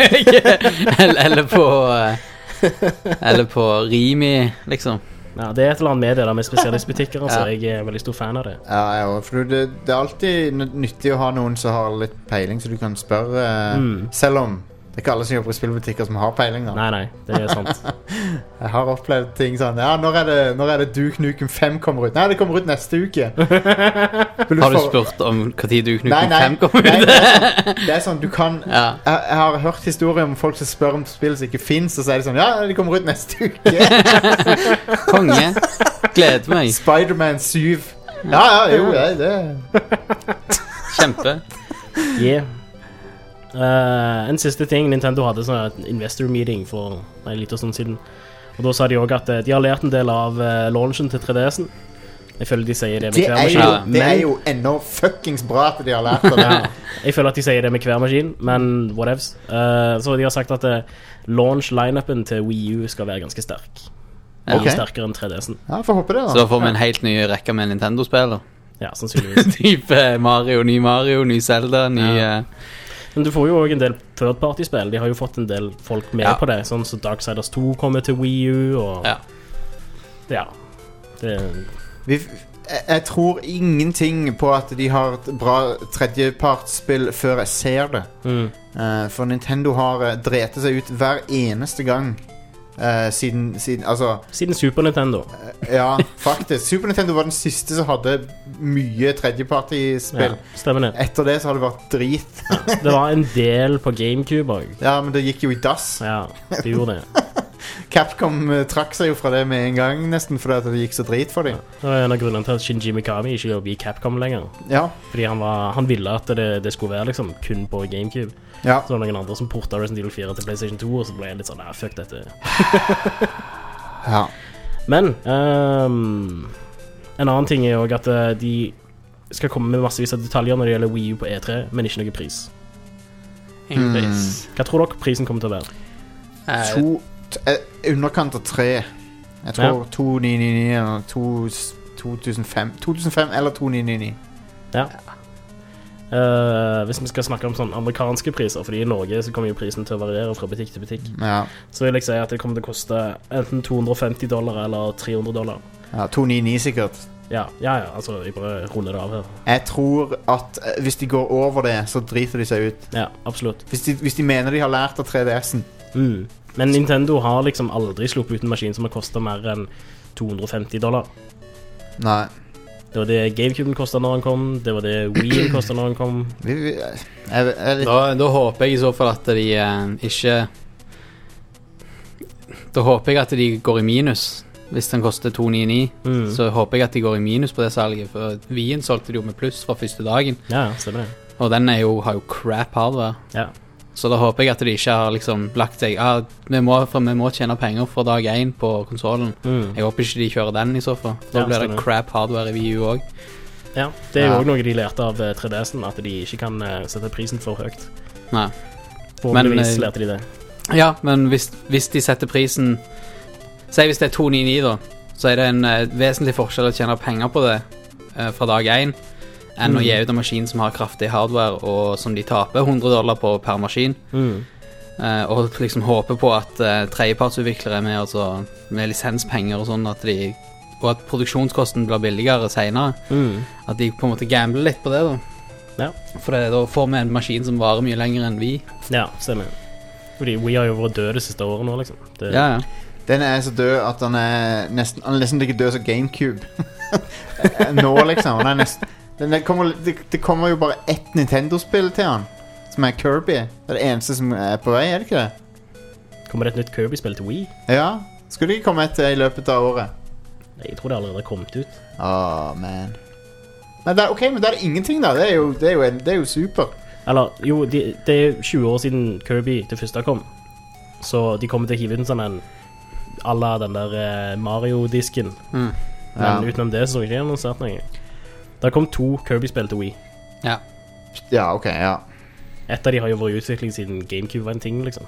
eller på Rimi, liksom. Ja, det er et eller annet med det der med spesialistbutikker, altså. Jeg er veldig stor fan av det. Ja, for det er alltid nyttig å ha noen som har litt peiling, så du kan spørre, selv om Det ikke alle som jobber i spillbutikker som har peiling da. Nei, det er sant. Jeg har opplevd ting sånn. Ja, når er det Duke Nukem 5 kommer ut? Nei, det kommer ut neste uke. Har du spurt om hva tid Duke Nukem 5 kommer ut? Nei, det er sånn, du kan... Ja. Jeg har hørt historier om folk som spør om spill som ikke finnes, og så er det sånn, ja, de kommer ut neste uke. Konge. Gleder meg. Spider-Man 7. Ja, jo, det. Kjempe. Yeah. En siste ting, Nintendo hadde sånn et investor meeting for en liten stund siden, og da sa de også at de har lært en del av launchen til 3DS'en. Jeg føler de sier det med hver maskin. Det er jo enda fuckings bra at de har lært av det. Jeg føler at de sier det med hver maskin, men whatevs. Så de har sagt at launch-line-upen til Wii U skal være ganske sterk. Sterkere enn 3DS'en. Ja, får håpe det da. Så da får vi en helt ny rekke med Nintendo-spill da. Ja, sannsynligvis. Type Mario, ny Zelda, ny... Men du får jo også en del third-party-spill. De har jo fått en del folk med på det. Sånn som Darksiders 2 kommer til Wii U og... Jeg tror ingenting på at de har et bra tredjepartsspill før jeg ser det. For Nintendo har dretet seg ut hver eneste gang siden Super Nintendo. Ja, faktisk. Super Nintendo var den siste som hadde mye tredjeparty-spill. Stemmer det. Etter det så har det vært drit. Det var en del på GameCube også. Ja, men det gikk jo i dass. Ja, det gjorde det. Capcom trakk seg jo fra det med en gang, nesten fordi at det gikk så drit for dem. Det var en av grunnene til at Shinji Mikami ikke jobber i Capcom lenger. Ja. Fordi han ville at det skulle være liksom kun på GameCube. Ja. Så var det noen andre som portet Resident Evil 4 til PlayStation 2, og så ble jeg litt sånn, fuck dette. Ja. Men en annen ting er jo at de skal komme med massevis av detaljer når det gjelder Wii U på E3, men ikke noe pris. Ingen pris. Hva tror dere prisen kommer til å være? Underkant av 3. Jeg tror 2,999 eller 2005 eller 2,999. Ja. Hvis vi skal snakke om sånn amerikanske priser, fordi i Norge så kommer jo prisen til å variere fra butikk til butikk, så vil jeg si at det kommer til å koste enten $250 eller $300. Ja, 299 sikkert. Ja, altså jeg bare runder det av her. Jeg tror at hvis de går over det, så driter de seg ut. Ja, absolutt. Hvis de mener de har lært av 3DS'en. Men Nintendo har liksom aldri sluppet ut en maskin som har kostet mer enn $250. Nei. Det var det GameCube kostet når han kom. Det var det Wii kostet når han kom. Da håper jeg i så fall at de ikke... Da håper jeg at de går i minus. Hvis den koster 299 så håper jeg at de går i minus på det salget. For Wien solgte de jo med pluss fra første dagen. Ja, stemmer det. Og den har jo crap hardware. Ja. Så da håper jeg at de ikke har liksom lagt seg vi må tjene penger fra dag 1 på konsolen. Jeg håper ikke de kjører den i så fall. Da blir det crap hardware i Wii U også. Ja, det er jo også noe de lærte av 3DS'en, at de ikke kan sette prisen for høyt. Nei. Forhåpentligvis lærte de det. Ja, men hvis de setter prisen, si hvis det er 299 da, så er det en vesentlig forskjell å tjene penger på det fra dag 1 enn å gi ut en maskin som har kraftig hardware og som de taper $100 på per maskin. Og liksom håper på at tredjepartsutviklere er med, altså, med lisenspenger og sånn, og at produksjonskosten blir billigere senere. At de på en måte gambler litt på det da. Ja. For da får vi en maskin som varer mye lenger enn vi. Ja, stemmer. Fordi vi har jo vært døde det siste året nå, liksom. Ja. Den er så død at han er nesten ikke død som GameCube. Nå liksom, han er nesten... Det kommer jo bare ett Nintendo-spill til han, som er Kirby. Det er det eneste som er på vei, er det ikke det? Kommer det et nytt Kirby-spill til Wii? Ja, skulle det ikke komme et i løpet av året? Jeg tror det allerede har kommet ut. Man. Men ok, men det er ingenting da. Det er jo super. Eller, jo, det er 20 år siden Kirby det første kom. Så de kommer til å hive ut en sånn à la den der Mario-disken. Men utenom det så er det ikke annonsert noe. Det kom 2 Kirby-spill til Wii. Ja. Ja, ok, ja. Et av de har jo vært i utvikling siden GameCube var en ting, liksom.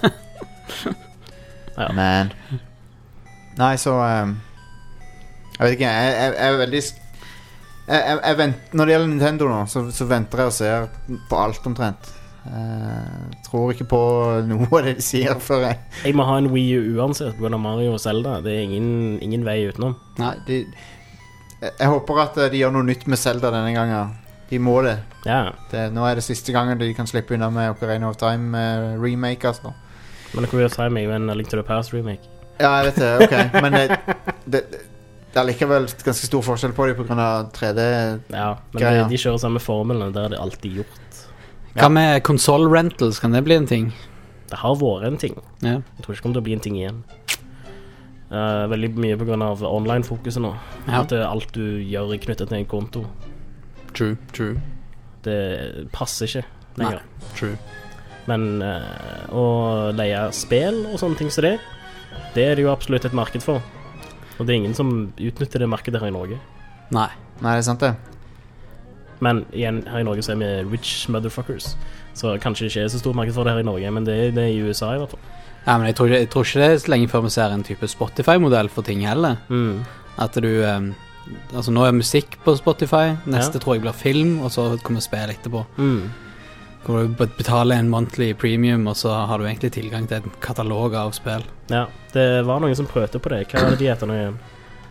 Ja. Man. Nei, så... jeg vet ikke, jeg er veldig... Jeg venter, når det gjelder Nintendo nå, så venter jeg og ser på alt omtrent. Tror ikke på noe av det de sier før jeg må ha en Wii U uansett på grunn av Mario og Zelda. Det er ingen vei utenom. Nei, jeg håper at de gjør noe nytt med Zelda denne gangen. De må det. Ja. Nå det siste gangen de kan slippe unna med Ocarina of Time remake, altså. Men Ocarina of Time jo en Link to the Past remake. Ja, jeg vet det, ok. Men det likevel ganske stor forskjell på dem på grunn av 3D. Ja, men de kjører samme formelen, det har de alltid gjort. Hva med console rentals, kan det bli en ting? Det har vært en ting. Ja. Jeg tror ikke det kommer til å bli en ting igjen. Veldig mye på grunn av online-fokuset nå. Ja. At alt du gjør knyttet til en konto. True. Det passer ikke lenger. Nei, true. Men å leie spill og sånne ting som det det jo absolutt et marked for. Og det ingen som utnytter det markedet her i Norge. Nei, det sant det. Men igjen, her i Norge så vi rich motherfuckers. Så kanskje det ikke så stort marked for det her i Norge, men det i USA i hvert fall. Ja, men jeg tror ikke det så lenge før vi ser en type Spotify-modell for ting heller. At du altså nå musikk på Spotify, neste tror jeg blir film, og så kommer spill etterpå. Hvor du betaler en monthly premium, og så har du egentlig tilgang til en katalog av spill. Ja, det var noen som prøvde på det. Hva var det de heter nå igjen?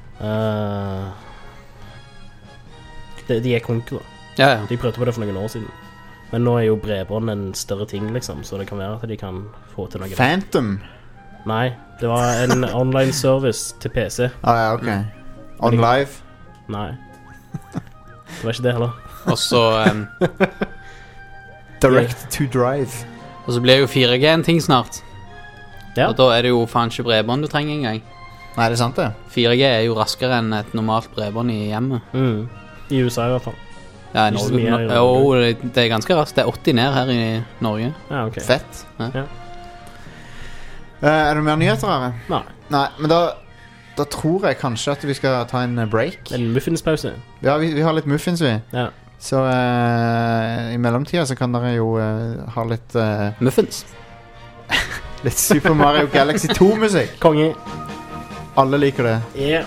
De konker da. Ja. De prøvde på det for noen år siden. Men nå jo bredbånd en større ting, liksom, så det kan være at de kan få til noe. Phantom? Nei, det var en online service til PC. Ja, ok. On live? Nei. Det var ikke det heller. Og så Direct to drive. Og så blir jo 4G en ting snart. Ja. Og da det jo faen ikke bredbånd du trenger engang. Nei, det sant det? 4G jo raskere enn et normalt bredbånd i hjemmet. I USA i hvert fall. Ja, i Norge. Det ganske raskt. Det 80 ned her i Norge. Ja, ok. Fett. Ja. Det mer nyheter her? Nei, men da tror jeg kanskje at vi skal ta en break. En muffinspause. Ja, vi har litt muffins, vi. Ja. Så i mellomtida så kan dere jo ha litt muffins. Litt Super Mario Galaxy 2-musikk. Konge. Alle liker det. Ja.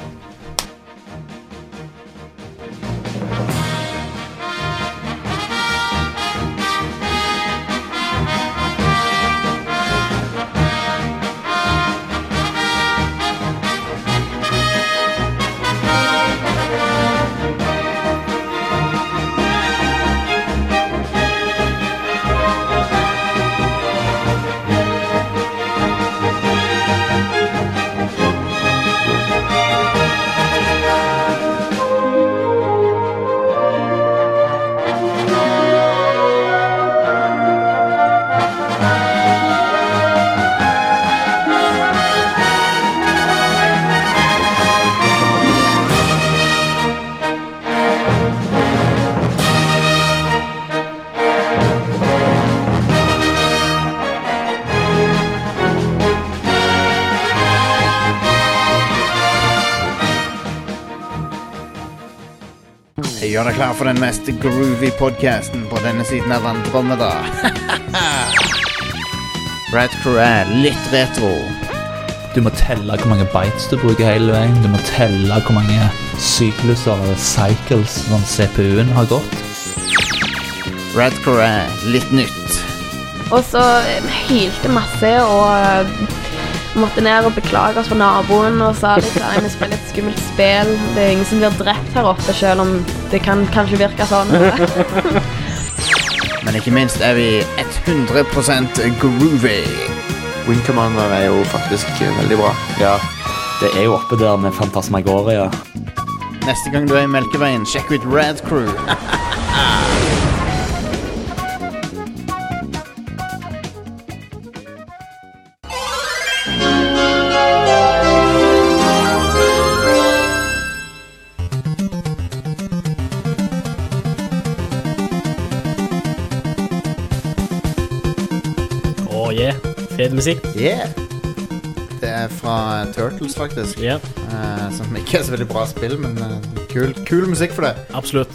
Gjør deg klar for den mest groovy podcasten på denne siden av Andromeda. Rad Crew litt retro. Du må telle hvor mange bytes du bruker hele veien. Du må telle hvor mange sykluser eller cycles som CPU-en har gått. Rad Crew litt nytt. Og så hylte masse og måtte ned og beklage oss for naboen og sa litt at vi spiller et skummelt spill. Det ingen som blir drept her oppe, selv om det kan kanskje virke sånn. Men ikke minst vi 100% groovy. Wing Commander jo faktisk veldig bra. Ja, det jo oppe der med Fantasmagoria. Neste gang du i Melkeveien, sjekk ut Rad Crew. Fet musikk. Yeah. Det fra Turtles faktisk. Som ikke så veldig bra spill, men kul musikk for det. Absolutt.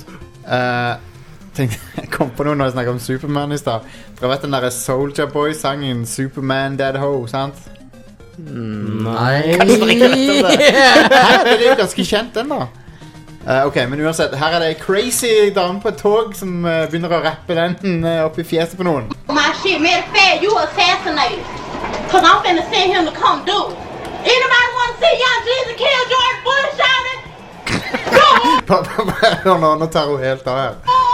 Jeg kom på noe når jeg snakket om Superman i sted. Dere vet den der Soulja Boy-sangen Superman Dead Ho, sant? Nei. Kanskje dere ikke vet om det? Det jo ganske kjent den da. Ok, men uansett, her det crazy dame på et tog som begynner å rappe den opp i fjeset på noen. My shit, matter of fact, you assassinated. Cause I'm finna send him to come do it. Anybody wanna see young Jesus kill George Bush, shouting? Nå tar hun helt av her.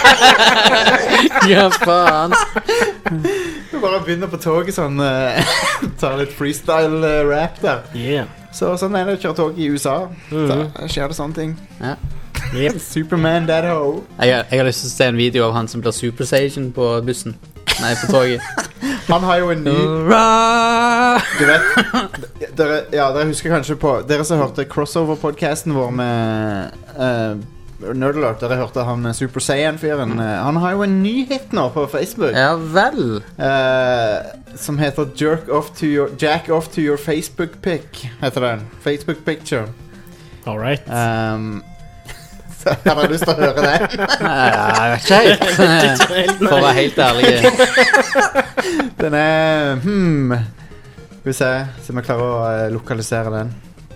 Ja, faen. Du bare begynner på toget sånn tar litt freestyle-rap der. Så sånn er det å kjøre tog i USA. Da skjer det sånne ting. Ja. Superman that ho. Jeg har lyst til å se en video av han som blir Super Saiyan på bussen. Nei, på toget. Han har jo en ny... Du vet, dere husker kanskje på... Dere som hørte crossover-podcasten vår med Nerd Alert, dere hørte han Super Saiyan-fyren. Han har jo en ny hit nå på Facebook. Ja vel. Som heter Jack off to your Facebook pic, heter den. Facebook picture. Alright. Har du lyst til å høre det? Jeg vet ikke helt. For å være helt ærlig. Den er Skal vi se om jeg klarer å lokalisere den.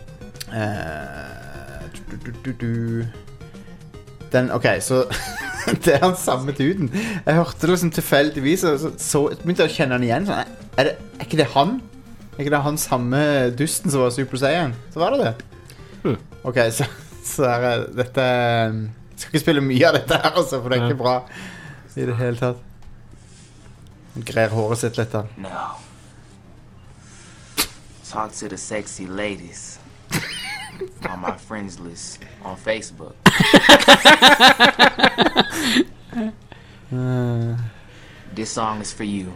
Den, ok, så det er han samme duden. Jeg hørte liksom tilfeldigvis så begynte jeg å kjenne han igjen sånn, er ikke det han? Er ikke det han samme dusten som var Super Saiyan? Så var det det. Ok, så er dette... Jeg skal ikke spille mye av dette her altså, for det er ikke bra i det hele tatt. Han greier håret sitt litt da. No. Talk to the sexy ladies on my friends list on Facebook. This song is for you.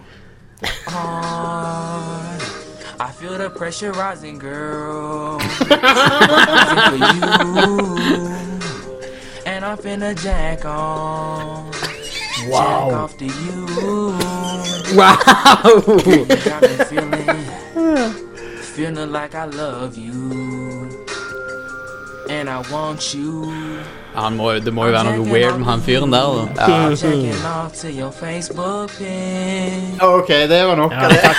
I feel the pressure rising, girl. Rising for you. And I'm finna jack on. Wow. Jack off to you. Wow. Got me feeling like I love you. And I want you. Det må jo være noe weird med han fyren der da. Checking off to your Facebook pin. Ok, det var nok av det.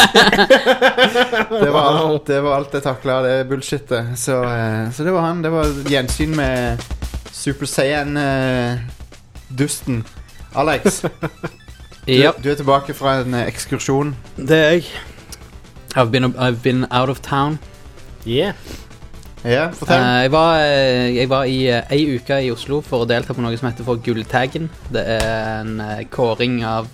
Det var alt jeg taklet, det bullshitet. Så det var han. Det var gjensyn med Super Saiyan dusten. Alex, du er tilbake fra en ekskursjon. Det er jeg. I've been out of town. Yeah. Ja, fortell. Jeg var i en uke i Oslo for å delta på noe som heter for Gulltaggen. Det er en kåring av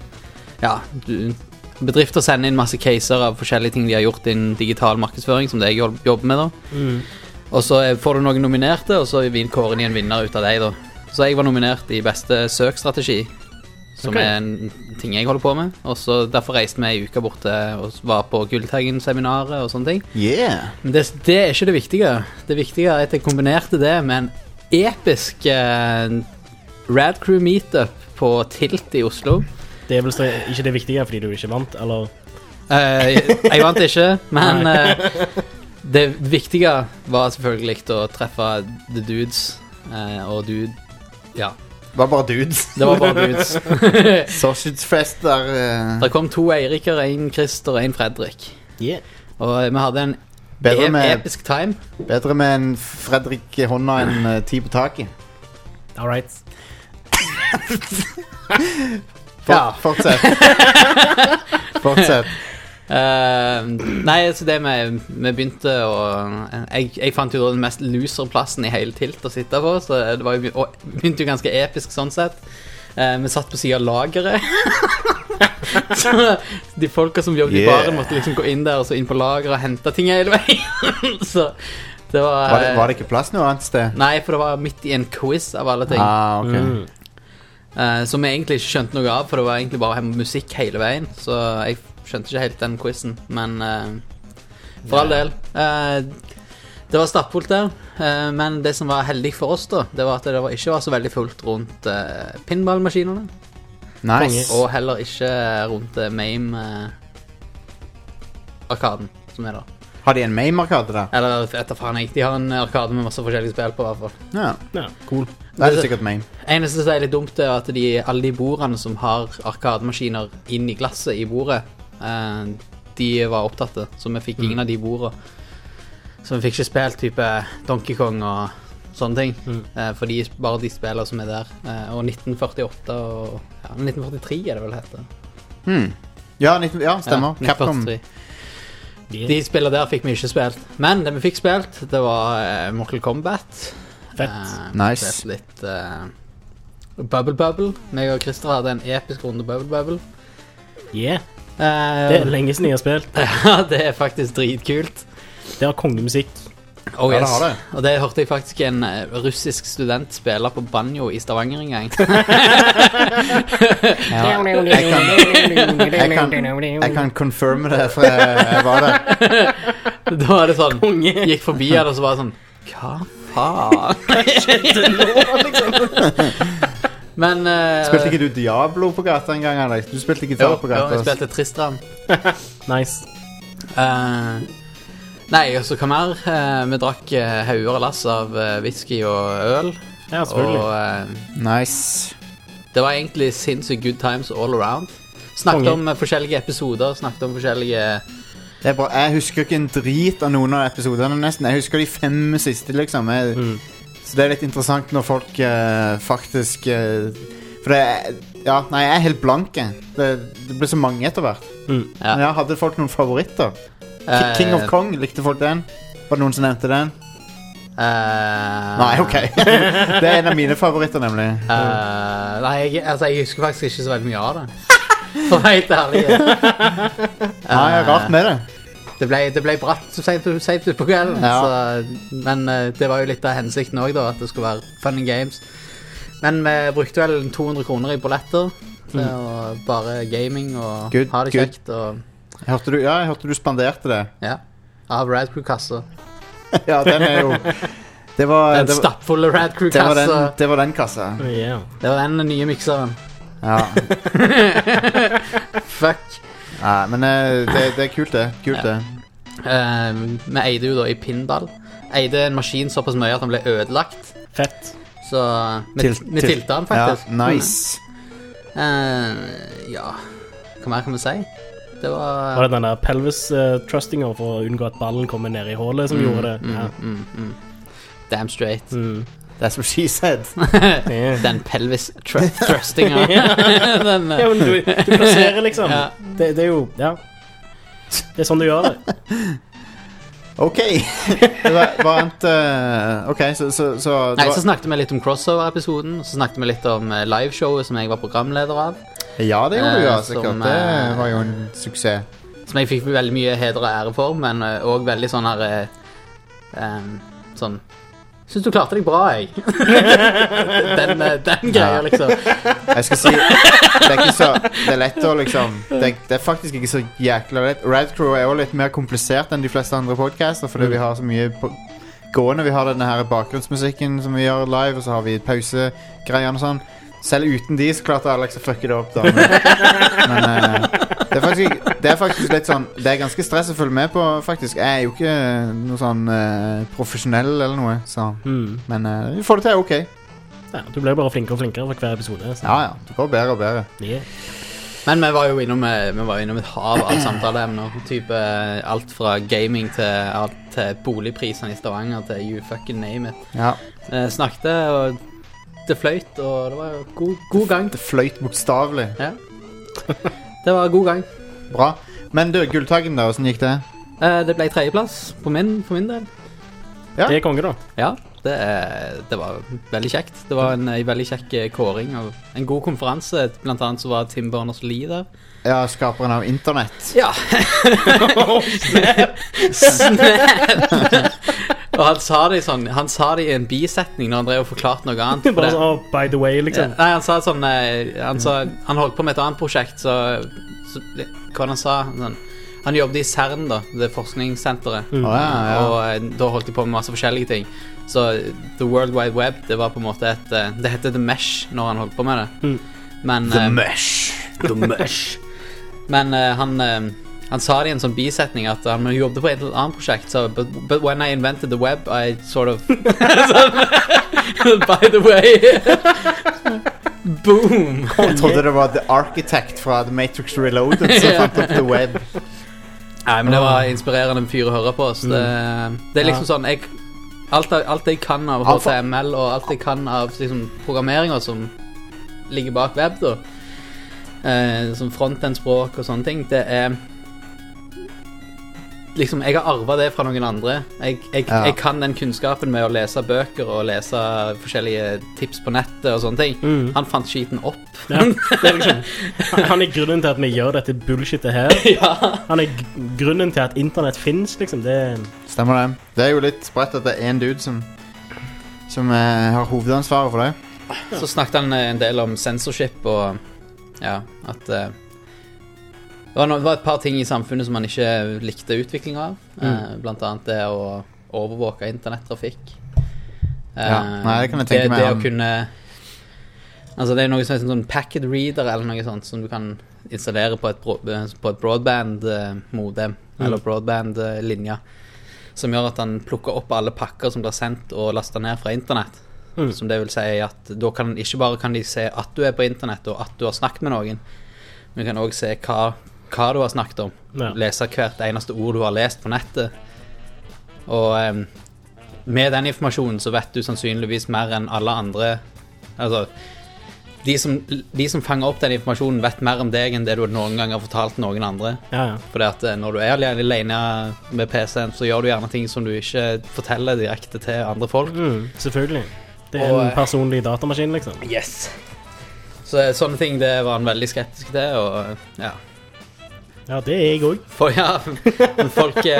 bedrifter sender inn masse caser av forskjellige ting de har gjort innen digital markedsføring, som det jeg jobber med da. Og så får du noen nominerte, og så kåren i en vinner ut av deg da. Så jeg var nominert i beste søkstrategi, som er en ting jeg holder på med. Og så derfor reiste vi en uke bort og var på Gulltaggen-seminaret og sånne ting. Men det er ikke det viktige. Det viktige er at jeg kombinerte det med en episk Rad Crew meetup på Tilt i Oslo. Det er vel ikke det viktige fordi du ikke vant, eller? Jeg vant ikke, men det viktige var selvfølgelig å treffe The Dudes, og ja. Det var bare dudes. Det var bare dudes. Sausagefest der. Der kom 2 Eiriker, 1 Christer og 1 Fredrik. Og vi hadde en episk time. Bedre med en Fredrik i hånda enn 10 på taket. Alright. Fortsett. Nei, så det vi begynte jeg fant jo den mest loserplassen i hele Tilt å sitte på, så det var jo, begynte jo ganske episk sånn sett. Vi satt på siden av lageret. Så de folka som jobbet i baren måtte liksom gå inn der og så inn på lageret og hente ting hele veien. Så det var det ikke plass noe annet sted? Nei, for det var midt i en quiz av alle ting. Som jeg egentlig ikke skjønte noe av, for det var egentlig bare musikk hele veien. Så jeg skjønte ikke helt den quizen, men for all del. Det var stappfullt der, men det som var heldig for oss da, det var at det ikke var så veldig fullt rundt pinballmaskinene. Nice. Og heller ikke rundt MAME-arkaden som er der. Har de en MAME-arkade da? Eller etter faen ikke, de har en arkade med masse forskjellige spill på i hvert fall. Ja, cool. Det er sikkert MAME. Eneste som er litt dumt er at alle de bordene som har arkademaskiner inn i glasset i bordet, de var opptatte, så vi fikk ingen av de bordene. Så vi fikk ikke spilt type Donkey Kong og sånne ting, for bare de spillene som er der. Og 1948 og 1943 er det vel heter. Ja, stemmer. Capcom. De spillene der fikk vi ikke spilt. Men det vi fikk spilt, det var Mortal Kombat. Fett. Nice. Litt Bubble. Meg og Christer hadde en episk runde Bubble. Yeah. Det lenge siden jeg har spilt. Ja, det faktisk dritkult. Det har kongemusikk. Oh yes. Ja, det. Og det hørte jeg faktisk en russisk student spille på banjo I Stavanger en gang. Jeg kan confirme det, for jeg var der. Da var det sånn, gikk forbi her, og så var det sånn, hva faen? Men spilte ikke du Diablo på gata en gang, Alex? Du spilte gitar på gata? Jo, jeg spilte Tristram. Nice. Nei, og så hva mer? Vi drakk hauger og lass av whisky og øl. Ja, selvfølgelig. Og, nice. Det var egentlig sinnssykt good times all around. Snakket om forskjellige episoder, snakket om forskjellige... Det bra. Jeg husker ikke en drit av noen av episoderne nesten. Jeg husker de 5 siste, liksom. Så det litt interessant når folk faktisk... for det... Ja, nei, jeg helt blanke. Det ble så mange etter hvert. Ja. Men hadde folk noen favoritter? King of Kong, likte folk den? Var det noen som nevnte den? Nei, ok. Det en av mine favoritter, nemlig. Nei, jeg husker faktisk ikke så veldig mye av det. For helt ærlig. Nei, rart med det. Det ble bratt så sent ut på kvelden. Ja. Så, men det var jo litt av hensikten også da, at det skulle være fun and games. Men vi brukte vel 200 kroner I bolletter. Og bare gaming og ha det kjekt. Og jeg hørte du spanderte det. Ja, av Rad Crew-kasser. Ja, den jo den stappfulle Rad Crew-kasser. Det var den kassa. Yeah. Det var den nye mikseren. Ja. Fuck. Ja, men det kult det. Kult det. Vi eide jo da I pinball. Eide en maskin såpass mye at den ble ødelagt. Fett. Så vi tilta den faktisk. Ja, nice. Ja, hva mer kan vi si? Det var det den der pelvis thrustinger for å unngå at ballen kommer ned I hålet som gjorde det? Damn straight. That's what she said. Den pelvis thrustinger. Ja, men du plasserer liksom. Ja. Det jo, ja. Det sånn du gjør det. Ok. Det var ent... ok, så nei, så snakket vi litt om crossover-episoden. Så snakket vi litt om liveshowet som jeg var programleder av. Ja, det gjorde du ja, sikkert. Det var jo en suksess. Som jeg fikk veldig mye heder og ære for, men også veldig sånn her sånn synes du klarte deg bra, jeg. den greia, liksom. Jeg skal si, det ikke så... Det lett å liksom... Det faktisk ikke så jækla lett. Rad Crew jo litt mer komplisert enn de fleste andre podcaster, fordi vi har så mye gående. Vi har denne her bakgrunnsmusikken som vi gjør live, og så har vi pausegreiene og sånn. Selv uten de så klarte Alex å fucke det opp da. Men det faktisk litt sånn... Det ganske stress å følge med på, faktisk. Jeg jo ikke noe sånn profesjonell eller noe, så... Men vi får det til, ok. Ja, du ble bare flinkere og flinkere for hver episode. Så. Ja, det går bedre og bedre. Yeah. Men vi var jo innom et hav av samtaleemner. Type alt fra gaming til boligprisene I Stavanger til you fucking name it. Ja. Snakket og... Det fløyt, og det var god gang. Det fløyt bokstavelig. Ja. Det var god gang. Bra. Men du, Gulltagen da, hvordan gikk det? Det ble 3. plass for min del. Ja. Det konge da. Ja, det var veldig kjekt. Det var en veldig kjekk kåring og en god konferanse. Blant annet så var Tim Berners-Lee der. Ja, skaperen av internett. Ja. Snap. Og han sa det I en bisetning når han drev og forklarte noe annet. Bare sånn, oh, by the way, liksom. Nei, han sa sånn, han holdt på med et annet prosjekt, så hva han sa? Han jobbet I CERN da, det forskningssenteret. Ja. Og da holdt de på med masse forskjellige ting. Så The World Wide Web, det var på en måte det heter The Mesh når han holdt på med det. Men, The Mesh. Men han sa det I en sånn bisetning at han jobbet på et annet prosjekt, så but when I invented the web, I sort of by the way boom. Jeg trodde det var The Architect fra The Matrix Reloaded som fant opp the web. Nei, men det var inspirerende fyr å høre på oss. Det liksom sånn alt jeg kan av HTML og alt jeg kan av liksom, programmeringer som ligger bak web da, som frontend-språk og sånne ting, det liksom, jeg har arvet det fra noen andre. Jeg kan den kunnskapen med å lese bøker og lese forskjellige tips på nettet og sånne ting. Han fant skiten opp. Ja, det liksom, han er grunnen til at vi gjør dette bullshitet her. Han er grunnen til at internett finnes, liksom. Stemmer det. Det er jo litt spredt at det er en dude som har hovedansvaret for det. Så snakket han en del om censorship og at det var et par ting i samfunnet som man ikke likte utvikling av. Blant annet det å overvåke internettrafikk. Nei, det kan jeg tenke meg. Det å kunne... Altså, det er noe som heter en sånn packet reader eller noe sånt som du kan installere på et broadband-modem eller broadband-linja, som gjør at han plukker opp alle pakker som blir sendt og lastet ned fra internett. Som det vil si at da kan ikke bare kan de se at du er på internett og at du har snakket med noen, men du kan også se hva du har snakket om. Lese hvert eneste ord du har lest på nettet. Og med den informasjonen så vet du sannsynligvis mer enn alle andre. Altså, de som fanger opp den informasjonen vet mer om deg enn det du noen gang har fortalt noen andre. Fordi at når du er alene med PC-en, så gjør du gjerne ting som du ikke forteller direkte til andre folk. Selvfølgelig. Det er en personlig datamaskin, liksom. Yes. Så sånne ting, det var han veldig skeptisk til, og Ja, det er jeg også. Men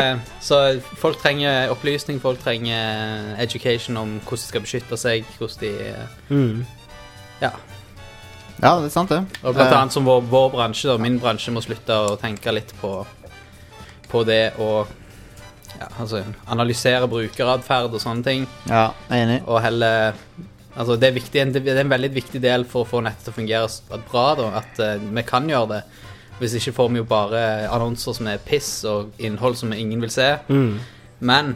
folk trenger opplysning, folk trenger education om hvordan de skal beskytte seg, hvordan de... Ja, det er sant det. Og blant annet som vår bransje, og min bransje, må slutte å tenke litt på det, og analysere brukeradferd og sånne ting. Ja, jeg er enig. Og heller... Altså, det er en veldig viktig del for å få nettet til å fungere bra, da, at vi kan gjøre det. Hvis ikke får vi jo bare annonser som er piss og innhold som ingen vil se. Men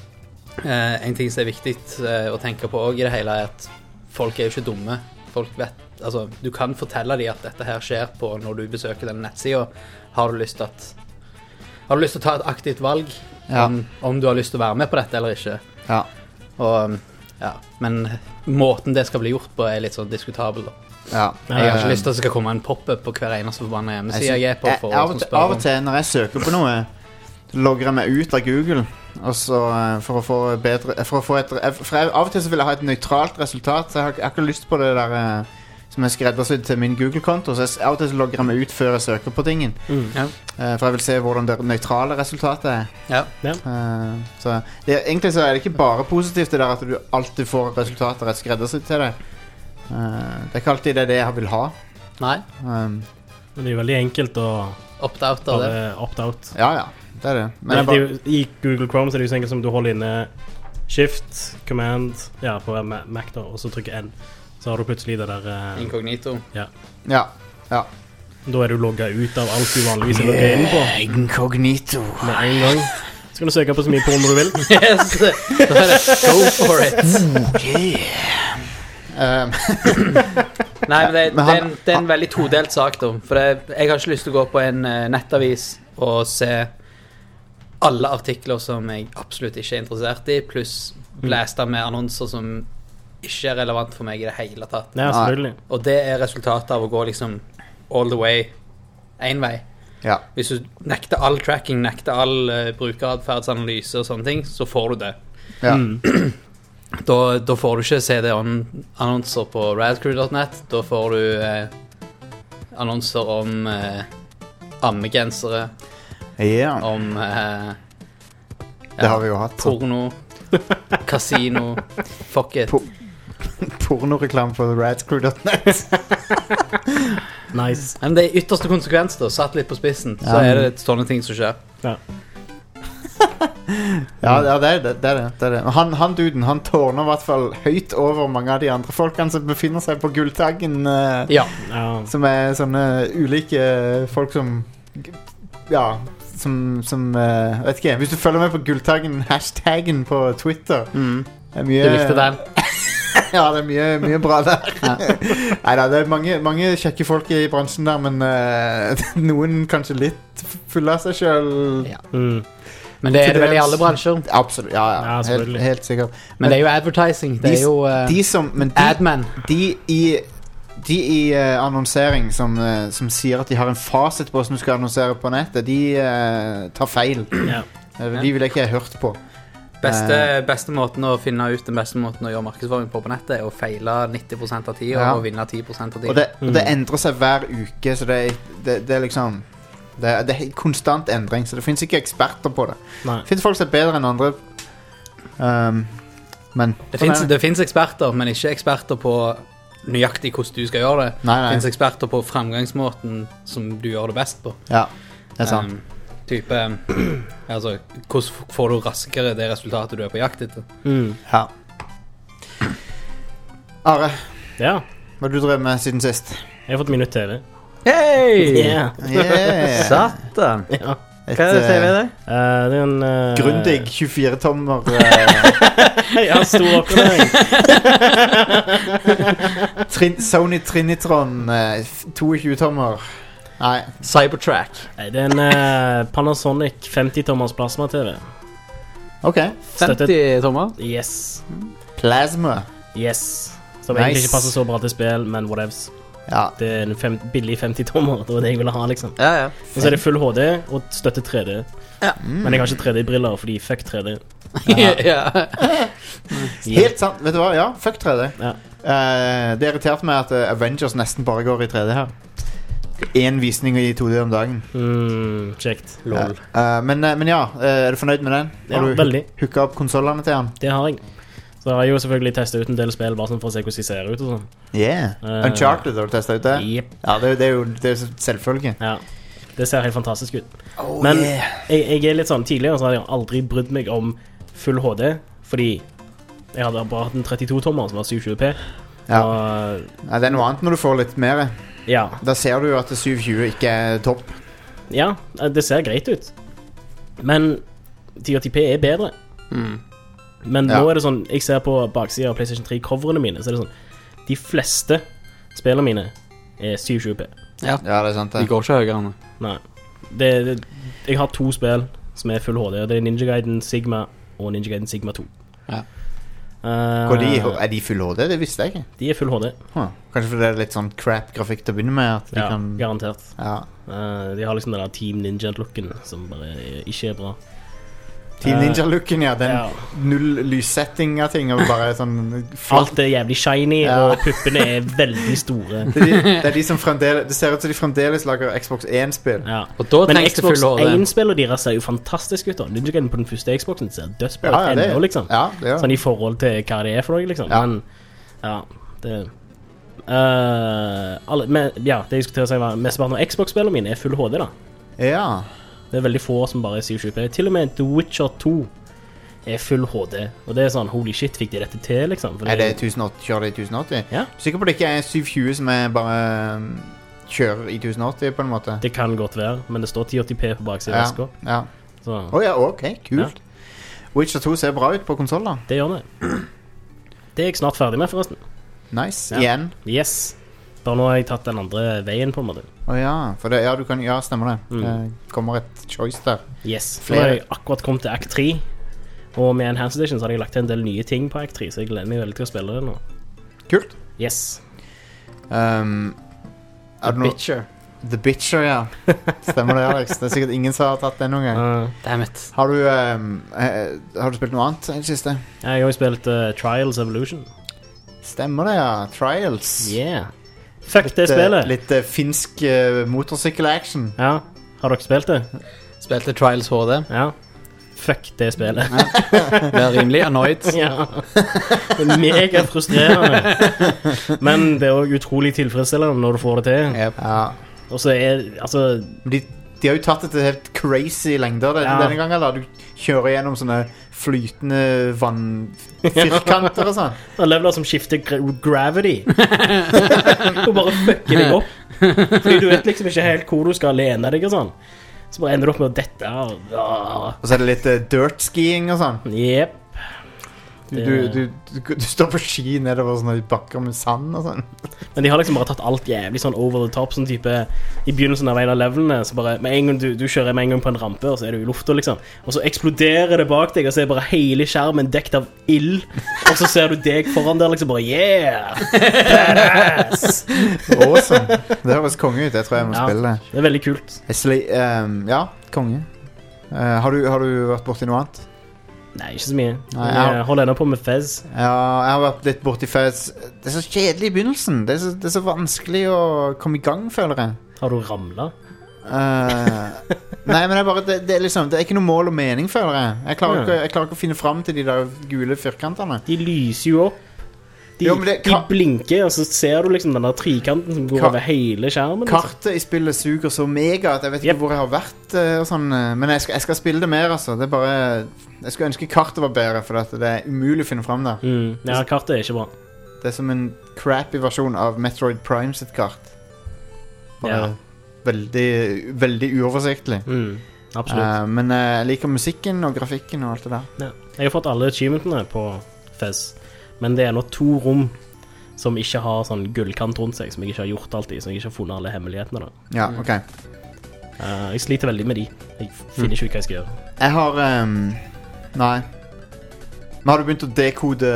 en ting som er viktig å tenke på også i det hele er at folk er jo ikke dumme. Folk vet, altså, du kan fortelle dem at dette her skjer på når du besøker den nettsiden. Har du lyst til å ta et aktivt valg om du har lyst til å være med på dette eller ikke? Men måten det skal bli gjort på er litt sånn diskutabel da. Jeg har ikke lyst til at det skal komme en pop-up på hver eneste forbannet hjemmeside jeg er på for av og til når jeg søker på noe, logger jeg meg ut av Google, og så for å få av og til så vil jeg ha et nøytralt resultat, så jeg har ikke lyst på det der som er skreddersydd til min Google-konto, så av og til så logger jeg meg ut før jeg søker på tingen. For jeg vil se hvordan det nøytrale resultatet er. Så egentlig så er det ikke bare positivt det der at du alltid får resultater et skreddersydd til deg. Det er ikke alltid det jeg vil ha. Nei. Men det er veldig enkelt å opt-out av det. Opt-out. Ja, det er det. Men i Google Chrome så er det jo så enkelt som du holder inne Shift, Command, på Mac da, og så trykker N. Så har du plutselig det der Incognito. Ja. Da er du logget ut av alt du vanligvis er logget inn på. Incognito. Med en gang. Så kan du søke på så mye porno du vil. Yes! Da er det go for it. Nei, men det er en veldig todelt sak da. For jeg har ikke lyst til å gå på en nettavis og se alle artikler som jeg absolutt ikke er interessert i, pluss blæste med annonser som ikke er relevant for meg i det hele tatt. Ja, selvfølgelig. Og det er resultatet av å gå liksom all the way en vei. Hvis du nekter all tracking, nekter all brukeradferdsanalyse og sånne ting, så får du det. Da får du ikke CD-annonser på radcrew.net. Da får du annonser om ammegensere, om det har vi jo hatt. Porno, kasino, fuck it. Pornoreklam på radcrew.net. Nice. Men det er ytterste konsekvens da, satt litt på spissen, så er det sånne ting som skjer. Det er det. Han duden, han tårner i hvert fall høyt over mange av de andre folkene som befinner seg på Gulltaggen, som er sånne ulike folk som vet ikke, hvis du følger med på Gulltaggen hashtaggen på Twitter, du likte den. Ja, det er mye bra der. Neida, det er mange kjekke folk i bransjen der, men noen kanskje litt full av seg selv. Men det er det vel i alle bransjer? Absolutt, helt sikkert. Men det er jo advertising, det er jo adman. De i annonsering som sier at de har en fasit på hvordan du skal annonsere på nettet, de tar feil. De vil jeg ikke ha hørt på. Beste måten å finne ut den beste måten å gjøre markedsføring på nettet er å feile 90% av tiden og vinne 10% av tiden. Og det endrer seg hver uke, så det er liksom det er konstant endring, så det finnes ikke eksperter på det. Det finnes folk som er bedre enn andre, men det finnes eksperter, men ikke eksperter på nøyaktig hvordan du skal gjøre det. Det finnes eksperter på framgangsmåten som du gjør det best på. Ja, det er sant. Type altså, hvordan får du raskere det resultatet du er på jakt etter? Ja. Are, hva har du drevet med siden sist? Jeg har fått min nytt TV. Hei! Satan! Ja. Hva er det TV det? Det er en grundig 24-tommer ja, stor oppgradering. Sony Trinitron 22-tommer. Nei, Cybertrack. Nei, det er en Panasonic 50-tommers plasma-TV. Ok. 50 tommer? Yes. Plasma. Yes. Som egentlig ikke passer så bra til spill, men whatevs. Ja. Det er en billig 50-tommer. Det var det jeg ville ha, liksom. Ja. Og så er det full HD og støtter 3D. Ja. Men jeg har ikke 3D-briller, fordi fuck 3D. Helt sant, vet du hva? Ja, fuck 3D. Ja. Det irriterte meg at Avengers nesten bare går i 3D her. En visning i 2D om dagen. Kjekt. Lol. Men ja, er du fornøyd med den? Ja, har du veldig. Hooket opp konsolene til han? Det har jeg. Så jeg har jo selvfølgelig testet ut en del spill bare sånn for å se hvordan de ser ut og sånn. Uncharted, har du testet ut det? Yep. Ja, det er jo selvfølge. Ja, det ser helt fantastisk ut. Men jeg er litt sånn, tidligere så hadde jeg aldri brydd meg om full HD, fordi jeg hadde bare hatt en 32-tommer som var 720p. Ja. Det er noe annet når du får litt mer. Ja. Da ser du jo at 720 ikke er topp. Ja, det ser greit ut. Men 1080p er bedre. Men nå er det sånn, jeg ser på baksiden av PlayStation 3-coverene mine, så er det sånn, de fleste spillene mine er 720p. Ja, det er sant det. De går ikke høyere. Nei. Jeg har 2 spill som er full HD, og det er Ninja Gaiden Sigma og Ninja Gaiden Sigma 2. Ja. Er de full HD? Det visste jeg ikke. De er full HD. Kanskje fordi det er litt sånn crap grafikk til å begynne med at de kan... garantert. Ja. De har liksom den der Team Ninja-looken som bare ikke er bra. Team Ninja-looken, ja. Den null lyssetting av ting og bare sånn alt er jævlig shiny, og puppene er veldig store. Det er de som fremdeles... Det ser ut som de fremdeles lager Xbox 1-spill. Ja. Men Xbox 1-spillet deres ser jo fantastisk ut da. Ninja Gaiden på den første Xboxen ser dødsbra ut ennå, liksom. Ja, det gjør. Sånn i forhold til hva det er for noe, liksom. Men, det... det jeg skulle til å si var mesteparten av Xbox-spillene mine er full HD da. Ja. Det er veldig få som bare er 720p. Til og med The Witcher 2 er full HD. Og det er sånn, holy shit, fikk de dette til, liksom? Er det 1080? Kjører det i 1080? Ja. Sikker på det ikke er 720 som er bare kjører i 1080 på en måte? Det kan godt være, men det står 1080p på baksiden av SK. Ja. Ja, ok, kult. Witcher 2 ser bra ut på konsol da. Det gjør det. Det er jeg snart ferdig med, forresten. Nice, igjen. Yes. Bare nå har jeg tatt den andre veien på en måte. For det, du kan, stemmer det. Det kommer et choice der. Yes, for jeg har akkurat kommet til Act 3. Og med Enhanced Edition så har jeg lagt til en del nye ting på Act 3, så jeg gleder meg veldig til å spille det nå. Kult. Yes. The Bitcher. The Bitcher, ja. Stemmer det, Alex. Det er sikkert ingen som har tatt den noen gang. Damn it. Har du spilt noe annet i det siste? Jeg har jo spilt Trials Evolution. Stemmer det, ja. Trials. Yeah. Fuck det spillet. Litt finsk motorsykkel-action. Ja, har dere spilt det? Spilte Trials HD. Ja. Fuck det spillet. Det er rimelig annoyed. Ja. Det er mega frustrerende. Men det er også utrolig tilfredsstillende når du får det til. Yep. Ja. Og så er, altså... De har jo tatt det til helt crazy lengder denne gangen, eller? Du kjører gjennom sånne flytende vannfirkanter og sånn. Det er leveler som skifter gravity. Og bare fucker deg opp. Fordi du vet liksom ikke helt hvor du skal lene deg og sånn. Så bare ender du opp med å dette. Og så er det litt dirt skiing og sånn. Jep. Du står på ski nedover sånne bakker med sand og sånn. Men de har liksom bare tatt alt jævlig sånn over the top, sånn type i begynnelsen av en av levelene, så bare med en gang du kjører med en gang på en rampe, og så er du i lufta liksom, og så eksploderer det bak deg, og så er bare hele skjermen dekt av ild, og så ser du deg foran der liksom bare, yeah, badass. Awesome. Det høres konge ut, jeg tror jeg må spille det. Det er veldig kult. Ja, konge. Har du vært borti noe annet? Nei, ikke så mye. Jeg holder ennå på med Fez. Ja, jeg har vært litt borti Fez. Det er så kjedelig i begynnelsen. Det er så vanskelig å komme i gang, føler jeg. Har du ramlet? Nei, men det er liksom, det er ikke noe mål og mening, føler jeg. Jeg klarer ikke å finne frem til de der gule firkantene. De lyser jo opp. De blinker, og så ser du liksom den der trikanten som går over hele skjermen. Kartet i spillet suger så mega at jeg vet ikke hvor jeg har vært og sånn. Men jeg skal spille det mer, altså. Det er bare... Jeg skulle ønske kartet var bedre, for det er umulig å finne frem der. Ja, kartet er ikke bra. Det er som en crappy versjon av Metroid Prime sitt kart. Bare veldig, veldig uoversiktlig. Absolutt. Men jeg liker musikken og grafikken og alt det der. Ja. Jeg har fått alle achievementene på Fez. Men det er nå 2 rom som ikke har sånn gullkant rundt seg, som jeg ikke har gjort alltid, så jeg ikke har funnet alle hemmelighetene da. Ja, ok. Jeg sliter veldig med de. Jeg finner ikke ut hva jeg skal gjøre. Jeg har... Nei. Men har du begynt å dekode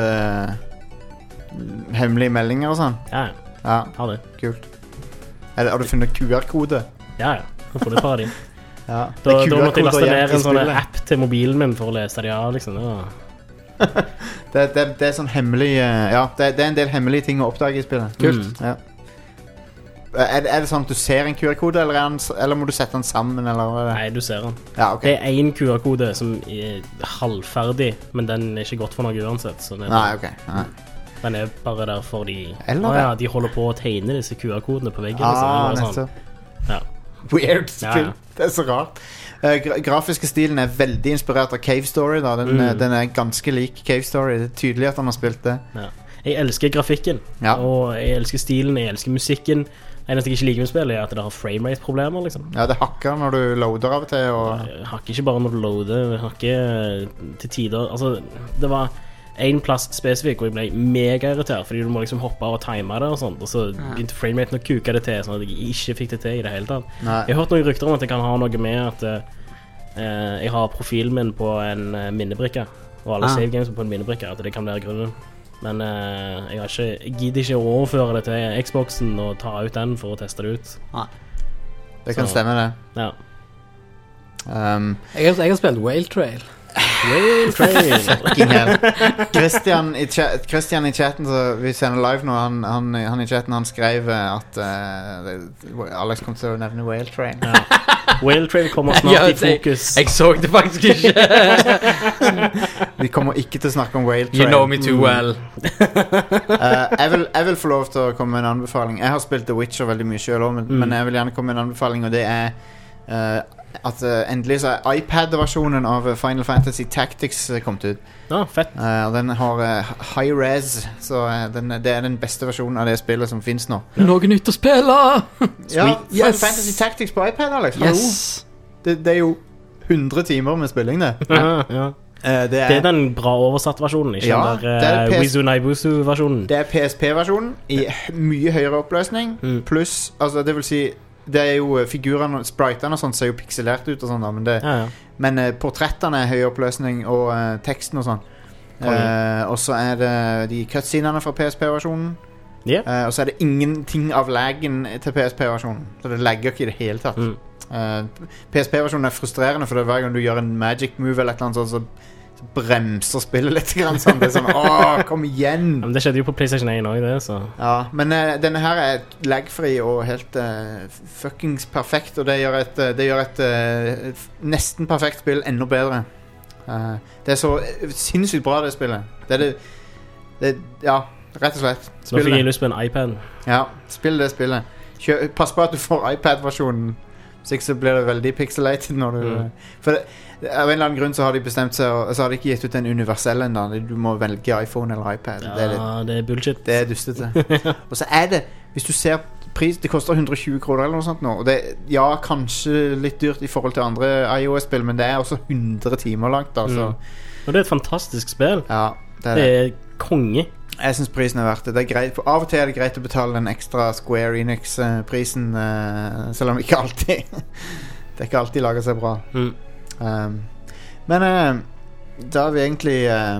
hemmelige meldinger og sånn? Ja, har det. Kult. Har du funnet QR-kode? Ja. Jeg har funnet et par av de. Ja. Da måtte jeg laste ned en sånn app til mobilen min for å lese de av, liksom. Det er sånn hemmelig det er en del hemmelige ting å oppdage i spillet. Kult. Ja. Er det sånn at du ser en QR-kode, eller må du sette den sammen? Eller? Nei, du ser den. Ja, okay. Det er en QR-kode som er halvferdig, men den er ikke godt for noe uansett. Så Nei. Den er bare der for de... de holder på å tegne disse QR-kodene på veggen. Nettopp. Weird spill. Det er så rart. Grafiske stilen er veldig inspirert av Cave Story da. Den er ganske lik Cave Story. Det er tydelig at han har spilt det. Jeg elsker grafikken, og jeg elsker stilen, jeg elsker musikken. Det eneste jeg ikke liker med spillet er at det har framerate-problemer liksom. Ja, det hakker når du loader av og til Det hakker ikke bare når du loader, det hakker til tider. Altså, det var en plass spesifikk hvor jeg ble mega irritert, fordi du må liksom hoppe av og time det og sånt, og så begynte frameraten å kuke det til, sånn at jeg ikke fikk det til i det hele tatt. Jeg har hørt noen rykter om at det kan ha noe med at jeg har profilen min på en minnebrikke, og alle save games på en minnebrikke, at det kan være grunnen. Men jeg gidder ikke å overføre det til Xboxen og ta ut den for å teste det ut. Det kan stemme det. Ja. Jeg har spilt Whale Trail. Fucking hell. Christian i chatten, så vi sender live nå, han i chatten, han skrev at Alex kom til å nevne Whale Train. Whale Train kommer snart i fokus. Jeg så det faktisk ikke. Vi kommer ikke til å snakke om Whale Train. You know me too well. Jeg vil få lov til å komme med en anbefaling. Jeg har spilt The Witcher veldig mye selv også, men jeg vil gjerne komme med en anbefaling, og det er at endelig så er iPad-versjonen av Final Fantasy Tactics kommet ut. Fett. Den har high res, så det er den beste versjonen av det spillet som finnes nå. Noe nytt å spille! Final Fantasy Tactics på iPad, Alex. Det er jo 100 timer med spilling, det. Det er den bra oversatt versjonen, ikke den Wizu Naibusu-versjonen. Det er PSP-versjonen i mye høyere oppløsning, pluss, altså det vil si det er jo figurene, spritene og sånt ser jo pikselert ut og sånn da, men portrettene er høy oppløsning og teksten og sånn. Og så er det de cutscenene fra PSP-versjonen. Og så er det ingenting av laggen til PSP-versjonen, så det lagger ikke i det hele tatt. PSP-versjonen er frustrerende, for hver gang du gjør en magic move eller et eller annet sånt, så bremser spillet litt grann sånn. Det er sånn, kom igjen. Men det skjedde jo på PlayStation 1 også, det, så. Ja, men denne her er lagfri og helt fuckings perfekt, og det gjør et nesten perfekt spill enda bedre. Det er så sinnssykt bra, det spillet. Det rett og slett. Nå fikk jeg lyst på en iPad. Ja, spill det spillet. Pass på at du får iPad-versjonen, så ikke så blir det veldig pixelated når du... For av en eller annen grunn så har de bestemt seg, og så har de ikke gitt ut en universell enda. Du må velge iPhone eller iPad. Det er bullshit. Det er dustete. Og så er det, hvis du ser pris, det koster 120 kroner eller noe sånt nå, og det er kanskje litt dyrt i forhold til andre iOS-spill, men det er også 100 timer langt altså. Og det er et fantastisk spill. Ja, det er konge. Jeg synes prisen er verdt det. Det er greit. Av og til er det greit å betale den ekstra Square Enix-prisen, selv om ikke alltid det er ikke alltid laget seg bra. Men da har vi egentlig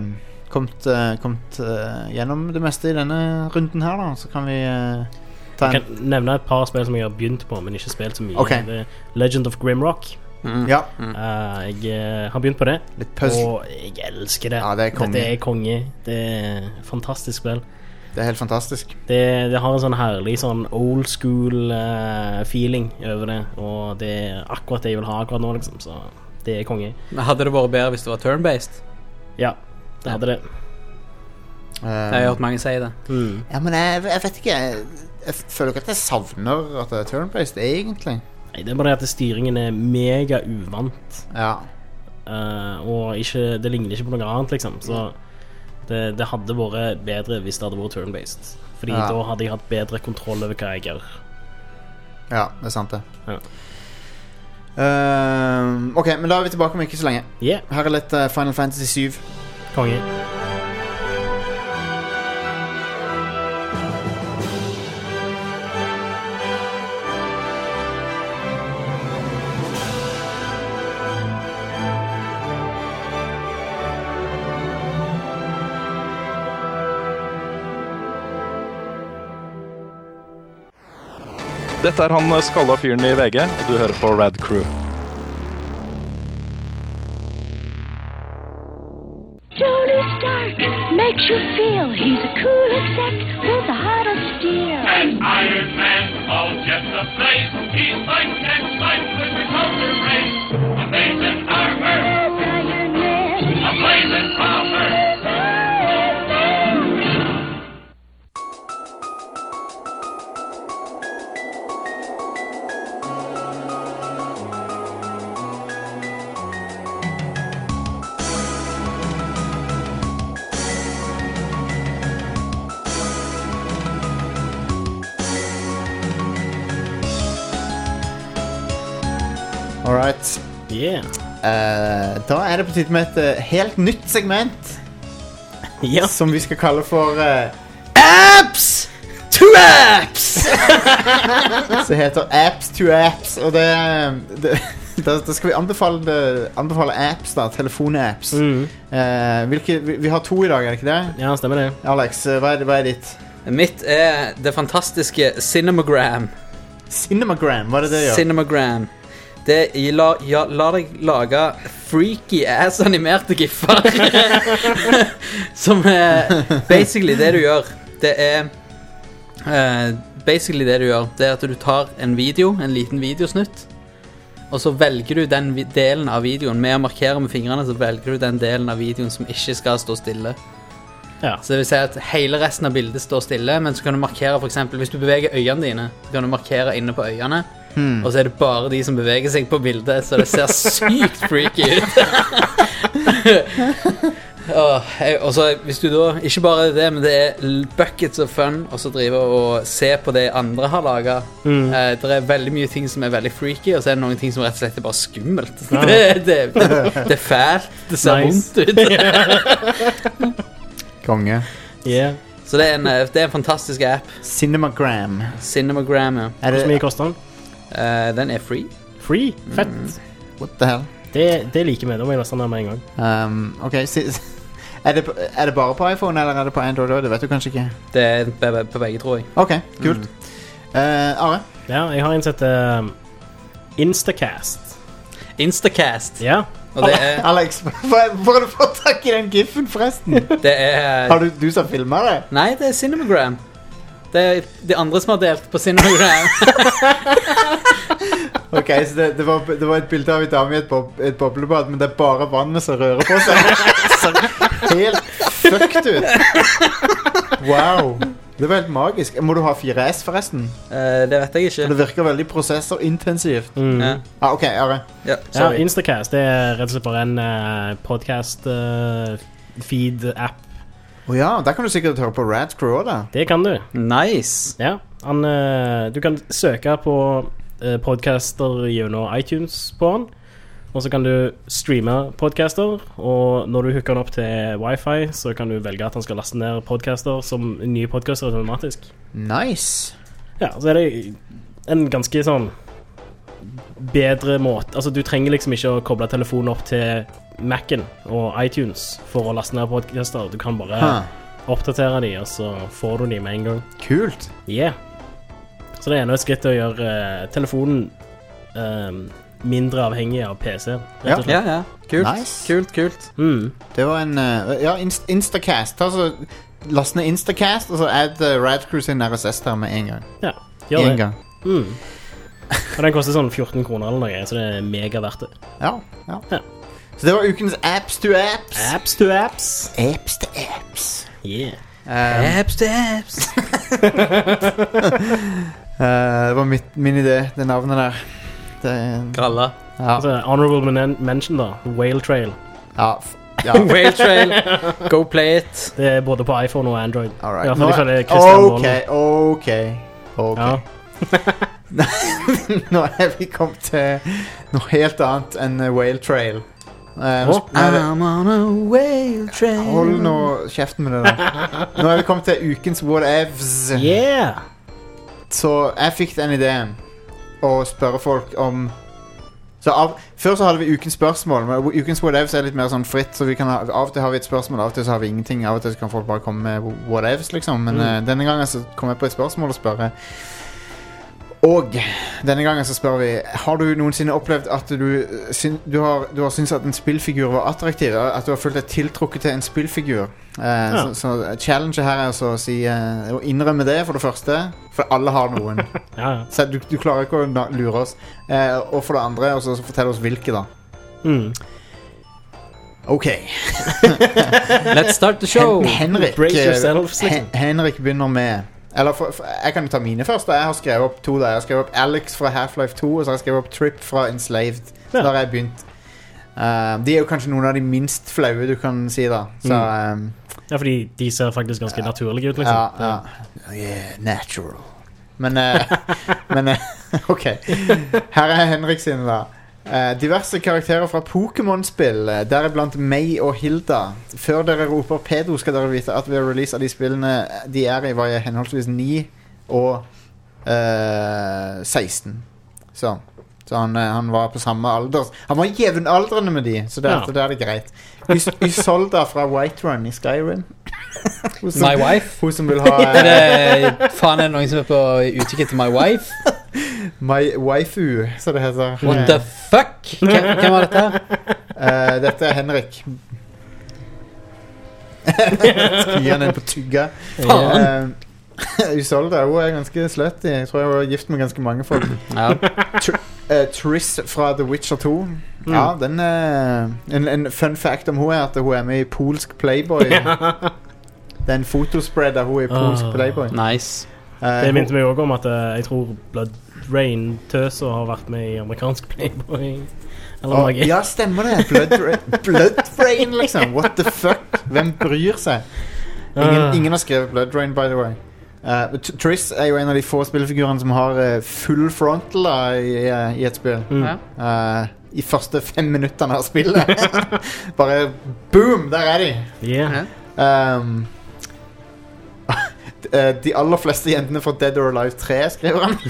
kommet gjennom det meste i denne runden her da. Så kan vi Jeg kan nevne et par spill som jeg har begynt på, men ikke spilt så mye. Det er Legend of Grimrock. Ja. Jeg har begynt på det, Litt puzzle. og jeg elsker det. Ja, det er konge. Dette er konge. Det er fantastisk spill. Det er helt fantastisk. Det har en sånn herlig sånn old school feeling over det, og det er akkurat det jeg vil ha akkurat nå, liksom. Så det er konge. Men hadde det vært bedre hvis det var turn-based? Ja, det hadde det. Jeg har hørt mange si det. Ja, men jeg vet ikke. Jeg føler ikke at jeg savner at det er turn-based, egentlig. Nei, det er bare det at styringen er mega uvant. Ja. Og det ligner ikke på noe annet, liksom. Så det hadde vært bedre hvis det hadde vært turn-based. Fordi da hadde jeg hatt bedre kontroll over hva jeg gjør. Ja, det er sant det. Ja. Ok, men da er vi tilbake om ikke så lenge. Yeah. Her er litt Final Fantasy 7. Konge. Dette er han skalla fyren i VG, og du hører på Rad Crew. Tony Stark makes you feel he's a cool exec with the heart of steel. And Iron Man, all jets ablaze, he fights and fights with the counter race. Amazing armor, Iron Man, a blazing bomber. Alright. Yeah. Da er det på tide med et helt nytt segment. Ja. Som vi skal kalle for Apps to Apps! Så heter Apps to Apps. Og da skal vi anbefale apps, da. Telefonapps. Vi har 2 i dag, er det ikke det? Ja, stemmer det. Alex, hva er ditt? Mitt er det fantastiske Cinemagram. Cinemagram, hva er det gjør? Cinemagram. Det la deg lage freaky ass-animerte giffer. Som er basically det du gjør. Det er basically det du gjør. Det er at du tar en liten videosnutt, og så velger du den delen av videoen. Med å markere med fingrene så velger du den delen av videoen som ikke skal stå stille. Ja. Så det vil si at hele resten av bildet står stille, men så kan du markere, for eksempel hvis du beveger øynene dine, så kan du markere inne på øynene. Og så er det bare de som beveger seg på bildet, så det ser sykt freaky ut. Og så hvis du da, ikke bare det, men det er buckets of fun og så drive og se på det andre har laget. Det er veldig mye ting som er veldig freaky, og så er det noen ting som rett og slett er bare skummelt. Det er fælt, det ser vondt ut. Konge. Yeah. Så det er en fantastisk app. Cinemagram, ja. Hvor mye koster den? Den er free. Free? Fett. What the hell? Det liker vi, da må jeg laste den med en gang. Ok, er det bare på iPhone, eller er det på Android? Det vet du kanskje ikke. Det er på begge, tror jeg. Ok, kult. Are? Ja, jeg har en som heter Instacast. Instacast? Ja. Og det er Alex, hvor har du fått tak i den giffen forresten? Det er Har du som filmet det? Nei, det er Cinemagram. Det er de andre som har delt på Cinemagram. Ok, så det var et bilde av en dame i et boblebad, men det er bare vannet som rører på seg. Så helt fucked ut. Wow. Det var helt magisk. Må du ha 4S forresten? Det vet jeg ikke. Det virker veldig prosessorintensivt. Ja. Ok, Are. Ja, Instacast, det er rett og slett bare en podcast feed-app. Ja, der kan du sikkert høre på Rad Crew også, da. Det kan du. Nice. Ja, du kan søke på podcaster gjennom iTunes på den, og så kan du streame podcaster, og når du hooker den opp til Wi-Fi, så kan du velge at han skal laste ned podcaster som nye podcaster automatisk. Nice. Ja, så er det en ganske sånn bedre måte. Altså, du trenger liksom ikke å koble telefonen opp til Mac'en og iTunes for å laste ned podcaster. Du kan bare oppdatere de, og så får du de med en gang. Kult. Yeah. Så det er enda et skritt til å gjøre telefonen mindre avhengig av PC, rett og slett. Ja. Kult. Nice. Kult. Det var en Instacast. Ta så last ned Instacast, og så add Rad Crew sin RSS der med en gang. Ja, gjør det. En gang. Og den koster sånn 14 kroner eller noe, så det er mega verdt det. Ja. Så det var ukens Apps to Apps. Apps to Apps. Apps to Apps. Yeah. Apps to Apps. Det var min idé, det navnet der. Gralla. Ja. Altså, honorable mention da, Whale Trail. Ja. Whale Trail. Go play it. Det er både på iPhone og Android. Alright. Ok. Ja. Nå er vi kommet til noe helt annet enn Whale Trail. I'm on a whale trail. Hold nå kjeften med det der. Nå er vi kommet til ukens whatevs. Yeah. Så jeg fikk den ideen å spørre folk om før så hadde vi ukens spørsmål, men ukens whatevs er litt mer sånn fritt, så vi kan av og til har vi et spørsmål, av og til så har vi ingenting, av og til så kan folk bare komme med whatevs liksom, men denne gangen så kom jeg på et spørsmål og spørre. Og denne gangen så spør vi, har du noensinne opplevd at du har syntes at en spillfigur var attraktiv, at du har følt deg tiltrukket til en spillfigur? Så challenge her er å si å innrømme det for det første, for alle har noen. Så du klarer ikke å lure oss. Og for det andre, og så fortell oss hvilke da. Ok. Let's start the show. Henrik begynner med eller jeg kan jo ta mine først. Jeg har skrevet opp 2 der. Jeg har skrevet opp Alex fra Half-Life 2, og så har jeg skrevet opp Trip fra Enslaved. Så der har jeg begynt. De er jo kanskje noen av de minst flaue du kan si da. Så, ja, fordi de ser faktisk ganske naturlige ut liksom. Ja. Yeah, natural. Men ok. Her er Henrik sin da. Diverse karakterer fra Pokémon-spill, deriblant meg og Hilda. Før dere roper pedo skal dere vite at ved release av de spillene de er i var jeg henholdsvis 9 og 16. Så han var på samme alder. Han var jevnaldrende med de, så det er det greit. Isolda fra Whiterun i Skyrim. My wife? Hun som vil ha faen er det noen som er på utkikk til my wife? My waifu, så det heter. What the fuck? Hvem var dette? Dette er Henrik. Skal gi han en på tygga. Faen. Isolda, hun er ganske slutty. Jeg tror jeg var gift med ganske mange folk. Triss fra The Witcher 2. Ja, den en fun fact om hun er at hun er med i polsk Playboy. Det er en fotospread der hun er i polsk Playboy. Nice. Det minte meg også om at jeg tror Blood Rain Tøser har vært med i amerikansk Playboy. Ja, stemmer det. Blood Rain liksom. What the fuck? Hvem bryr seg? Ingen har skrevet Blood Rain, by the way. Triss er jo en av de få spillfigurene som har full frontal i et spill. I første 5 minutterne av spillet. Bare boom, der er de. De aller fleste jentene fra Dead or Alive 3 skriver han.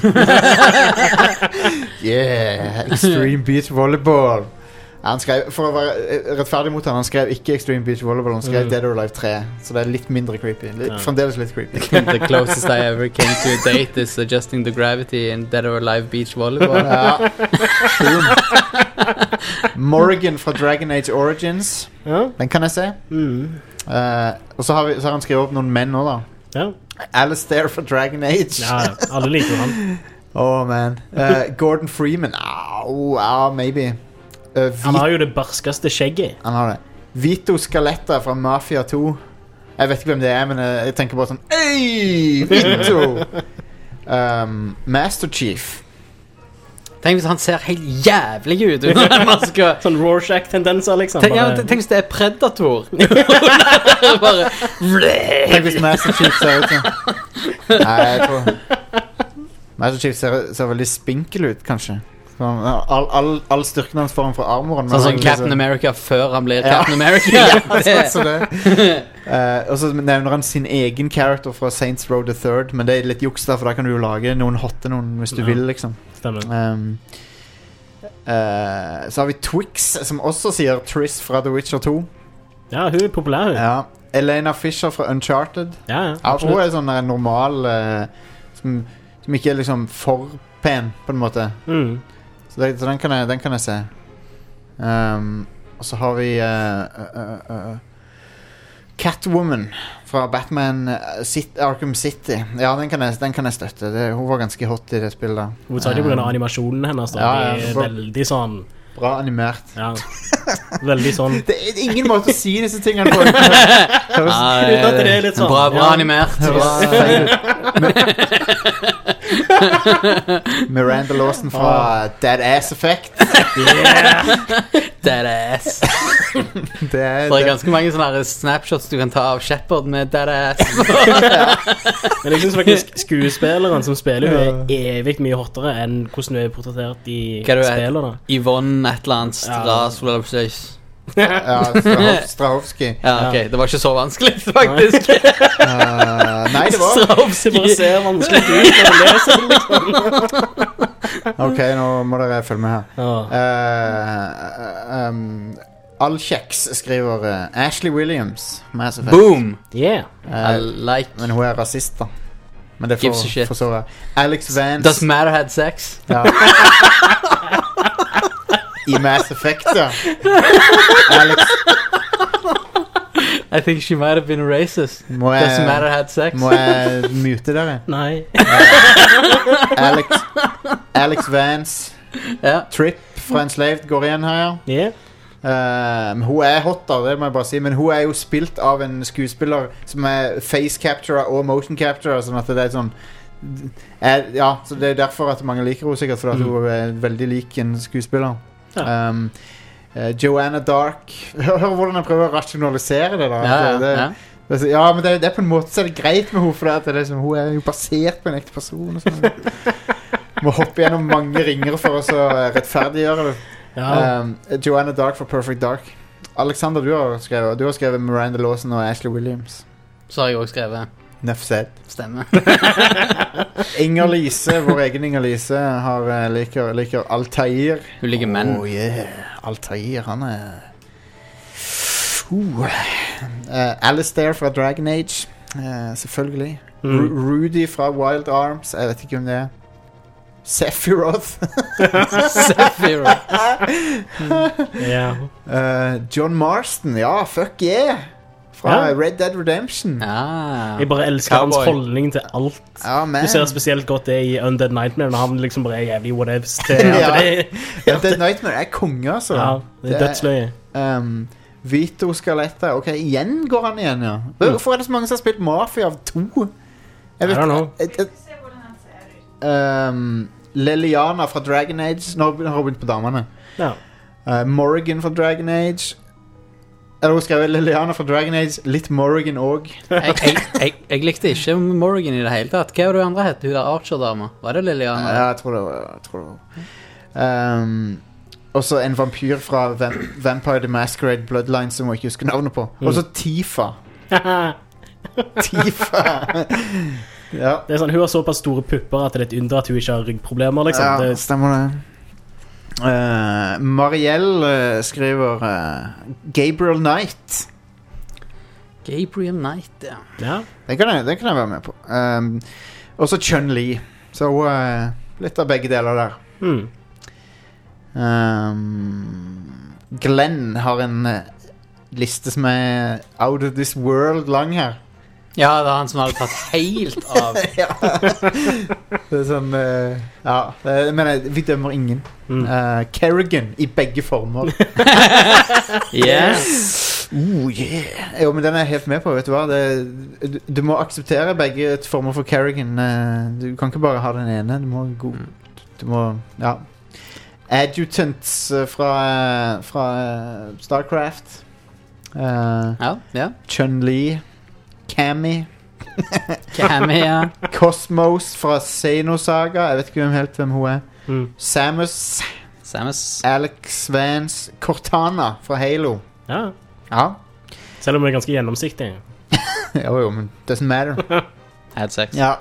Yeah, Extreme Beach Volleyball. Han skrev, for å være rettferdig mot han skrev ikke Extreme Beach Volleyball, han skrev Dead or Alive 3. Så det er litt mindre creepy. Fremdeles litt creepy. The closest I ever came to a date is adjusting the gravity in Dead or Alive Beach Volleyball. Morrigan fra Dragon Age Origins. Den kan jeg se. Og så har han skrevet opp noen menn også da. Alistair fra Dragon Age. Ja, alle liker han. Oh man. Gordon Freeman. Maybe. Han har jo det barskeste skjegget. Han har det. Vito Scaletta fra Mafia 2. Jeg vet ikke hvem det er, men jeg tenker bare sånn Hey, Vito! Master Chief. Tenk hvis han ser helt jævlig ut under den maska. Sånn Rorschach-tendenser liksom. Tenk hvis det er Predator. Bare tenk hvis Master Chief ser ut sånn. Nei, jeg tror Master Chief ser veldig spinkel ut, kanskje. All styrken hans får han fra armoren. Sånn som Captain America før han blir Captain America. Sånn det. Og så nevner han sin egen character fra Saints Row the Third, men det er litt juks da, for da kan du jo lage noen hvis du vil liksom. Stemmer. Så har vi Twix, som også sier Triss fra The Witcher 2. Ja, hun er populær. Ja. Elena Fisher fra Uncharted. Ja, hun er sånn normal som ikke er liksom for pen på en måte. Så den kan jeg se. Og så har vi Catwoman fra Batman Arkham City. Ja, den kan jeg støtte. Hun var ganske hot i det spillet. Hovedsakelig på grunn av animasjonen hennes. De er veldig sånn bra animert. Ja. Veldig sånn. Det er ingen måte å si disse tingene på. Uten at det er litt sånn. Bra animert. Miranda Lawson fra Dead Ass Effect. Dead Ass. Det er ganske mange sånne snapshots du kan ta av Shepard med Dead Ass. Men jeg synes faktisk skuespilleren som spiller hun er evig mye hottere enn hvordan hun er portrettert i spillerne. Yvonne et eller annet Strasvløpsøys. Strahovski. Ja, ok, det var ikke så vanskelig faktisk. Nei, det var Strahovski bare ser vanskelig ut når du leser det liksom. Ok, nå må dere følge med her. Allkjeks skriver Ashley Williams, Mass Effect. Boom! Yeah. Men hun er rasist da. Men det får så være. Alex Vance. Does Matter had sex? Ja. I Mass Effect, ja. Alex. I think she might have been racist. Doesn't matter had sex. Må jeg mute dere? Nei. Alex Vance. Trip fra Enslaved går igjen her, ja. Yeah. Hun er hot da, det må jeg bare si. Men hun er jo spilt av en skuespiller som er face capturer og motion capturer, sånn at det er sånn ja, så det er derfor at mange liker henne sikkert, for at hun er veldig lik en skuespiller. Joanna Dark. Hør hvordan jeg prøver å rasjonalisere det da. Ja, men det er på en måte så er det greit med henne, for det er liksom, hun er jo basert på en ekte person og sånn. Må hoppe gjennom mange ringer for å rettferdiggjøre det. Joanna Dark fra Perfect Dark. Alexander, du har skrevet Miranda Lawson og Ashley Williams. Så har jeg også skrevet Nuff said. Stemmer. Inger Lise, vår egen Inger Lise liker Altair. Hun liker menn. Altair, han er Alistair fra Dragon Age, selvfølgelig. Rudy fra Wild Arms, jeg vet ikke om det er. Sephiroth. John Marston, ja, fuck yeah. Fra Red Dead Redemption. Jeg bare elsker hans holdning til alt. Du ser spesielt godt det i Undead Nightmare, når han liksom bare er jævlig whatevs til Undead Nightmare er konge, altså. Ja, det er dødsløye. Vito Scaletta. Ok, igjen går han igjen, ja. Hvorfor er det så mange som har spilt Mafia av 2? I don't know. Liliana fra Dragon Age. Nå har hun begynt på damene. Morrigan fra Dragon Age. Eller hun skrev Liliana fra Dragon Age. Litt Morrigan også. Jeg likte ikke Morrigan i det hele tatt. Hva var det andre hette? Hun der Archer-dama. Var det Liliana? Ja, jeg tror det var. Også en vampyr fra Vampire the Masquerade Bloodline som jeg ikke husker navnet på. Også Tifa. Tifa. Ja. Det er sånn, hun har såpass store pupper at det er et under at hun ikke har ryggproblemer liksom. Ja, stemmer det. Marielle skriver Gabriel Knight. Gabriel Knight, ja. Den kan jeg være med på. Også Chun-Li. Så litt av begge deler der. Glenn har en liste som er out of this world lang her. Ja, det er han som hadde tatt helt av. Det er sånn men vi dømmer ingen. Kerrigan i begge former. Yes. Jo, men den er jeg helt med på, vet du hva. Du må akseptere begge former for Kerrigan. Du kan ikke bare ha den ene. Du må Adjutants fra Starcraft. Chun-Li. Cammy, ja. Cosmos fra Xenosaga. Jeg vet ikke helt hvem hun er. Samus. Alex Vance. Cortana fra Halo. Ja. Selv om det er ganske gjennomsiktig. Jo, men doesn't matter. Had sex. Ja.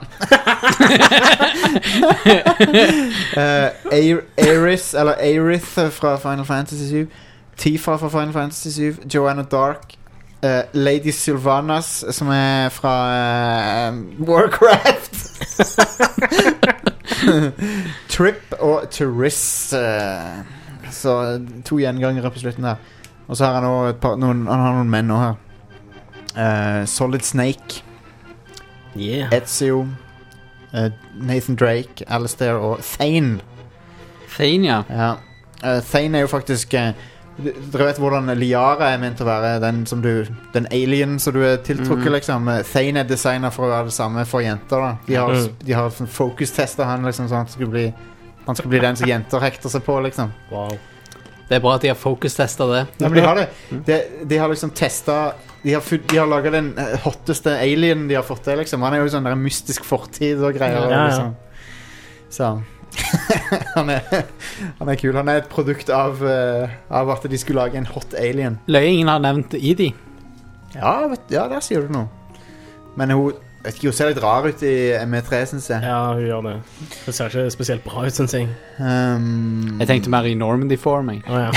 Aerith, eller Aerith fra Final Fantasy 7. Tifa fra Final Fantasy 7. Joanna Dark. Lady Sylvanas, som er fra Warcraft. Trip og Tourist. Så 2 gjengangere på slutten der. Og så har han også han har noen menn også her. Solid Snake. Ezio. Nathan Drake, Alistair og Thane. Thane, ja. Thane jo faktisk dere vet hvordan Liara ment å være den alien som du tiltrukket liksom. Thane designet for å være det samme for jenter da. De har sånn focus-tester han liksom, sånn at han skal bli den som jenter hekter seg på liksom. Wow. Det bra at de har focus-testet det. Ja, men de har det. De har liksom testet de har laget den hotteste alien de har fått til liksom. Han jo sånn der mystisk fortid og greier liksom. Så han kul. Han et produkt av at de skulle lage en hot alien. Løy ingen har nevnt E.D. Ja, der sier du noe. Men hun ser litt rar ut i ME3, synes jeg. Ja, hun gjør det. Det ser ikke spesielt bra ut, synes jeg. Jeg tenkte mer i Normandy for meg. Ja.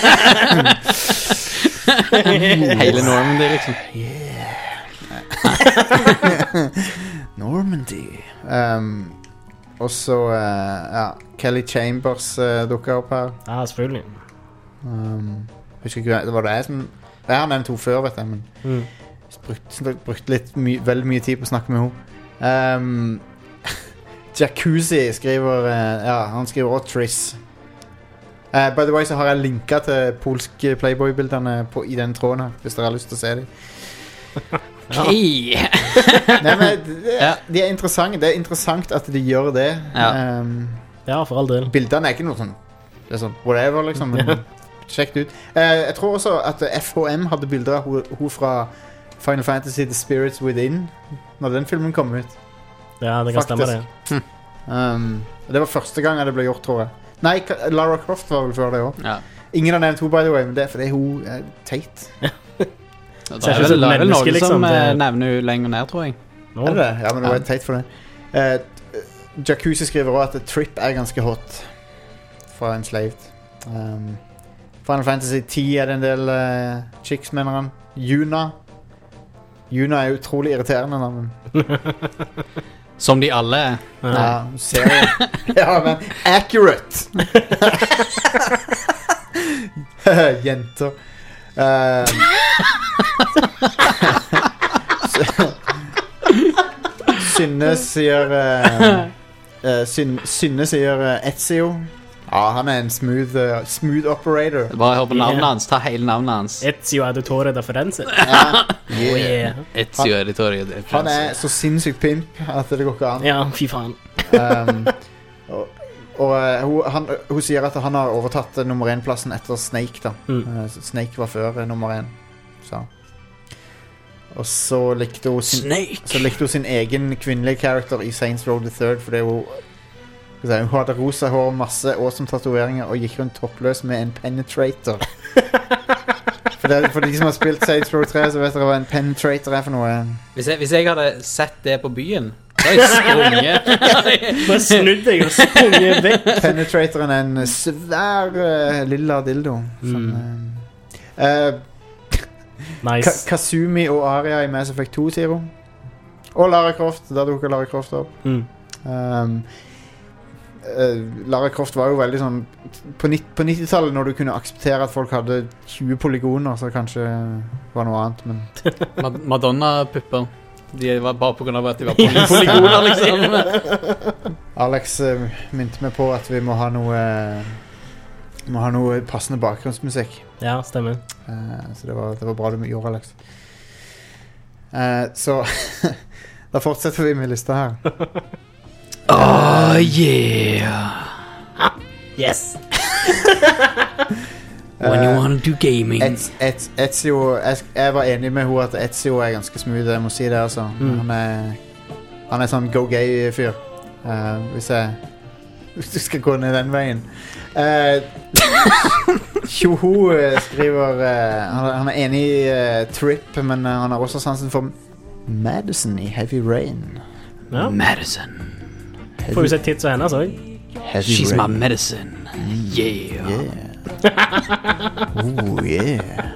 Hele Normandy, liksom. Normandy. Og så Kelly Chambers dukker opp her. Ja, selvfølgelig. Husker ikke, det var det jeg som jeg har nevnt henne før, vet jeg, men brukte litt veldig mye tid på å snakke med henne. Jacuzzi skriver han skriver også Triss. By the way så har jeg linket til polske Playboy-bilderne i den tråden her, hvis dere har lyst til å se dem. Nei, men de interessante. Det interessant at de gjør det. Ja, for all del. Bildene ikke noe sånn, det sånn whatever liksom, men sjekk det ut. Jeg tror også at FHM hadde bilder av hun fra Final Fantasy The Spirits Within når den filmen kom ut. Ja, det kan stemme det. Det var første gang det ble gjort, tror jeg. Nei, Lara Croft var vel før det også. Ingen har nevnt hun, by the way, men det er fordi hun er teit. Det er vel noen som nevner hun lenger ned, tror jeg. Er det det? Ja, men hun er teit for det. Jacuzzi skriver også at Trip er ganske hot fra Enslaved. Final Fantasy 10 er det en del chicks, mener han. Yuna er utrolig irriterende navn. Som de alle er. Ja, ser jeg. Ja, men accurate. Jenter. Synne sier Ezio. Ja, han er en smooth operator. Bare hør på navnet hans, ta hele navnet hans. Ezio Auditore da Firenze. Ezio Auditore da Firenze. Han er så sinnssykt pimp at det går ikke an. Ja, fy faen. Hun sier at han har overtatt nummer 1-plassen etter Snake da. Snake var før nummer 1. Så. Og så likte hun sin egen kvinnelige karakter i Saints Row the Third, fordi hun hadde rosa hår, masse awesome tatoveringer og gikk rundt toppløs med en penetrator. For de som har spilt Saints Row 3, så vet dere hva en penetrator er for noe. Hvis jeg hadde sett det på byen, da er jeg sprunget. Bare snudd deg og sprunget vekk. Penetratoren er en svær lilla dildo. Nice. Kazumi og Aria i Mass Effect 2, sier hun. Og Lara Croft, da dukker Lara Croft opp. Lara Croft var jo veldig sånn på 90-tallet, når du kunne akseptere at folk hadde 20 polygoner, så kanskje var noe annet, men Madonna-pupper. De var bare på grunn av at de var polygoner, liksom. Alex minte meg på at vi må ha noe passende bakgrunnsmusikk. Ja, stemmer. Så det var bra du gjorde, Alex. Så da fortsetter vi med lista her. Oh yeah. Yes. When you want to do gaming. Ezio, jeg var enig med henne at Ezio er ganske smooth, jeg må si det altså. Han er sånn go-gay-fyr. Hvis du skal gå ned den veien. Tjoho skriver han er enig i Trip, men han har også sansen for Madison i Heavy Rain. Madison. Får vi se tits og henne, så. She's my medicine. Yeah. Oh yeah.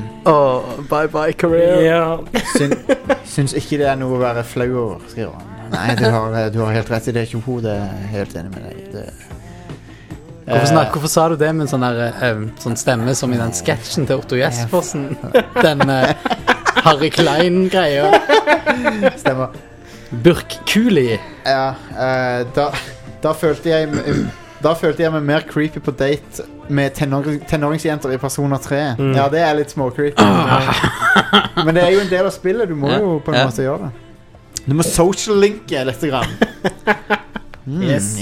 Bye bye career. Yeah. Syns ikke det er noe å være flau over, skriver han. Nei, du har helt rett i det, Tjoho. Det er helt enig med deg. Hvorfor sa du det med en sånn stemme som i den sketsjen til Otto Jespersen? Den Harry Klein-greia. Stemmer. Burkkuli. Ja, da følte jeg meg mer creepy på date med tenåringsjenter i Persona 3. Ja, det er litt småcreepy. Men det er jo en del av spillet. Du må jo på en måte gjøre det. Du må social-linke litt grann. Yes.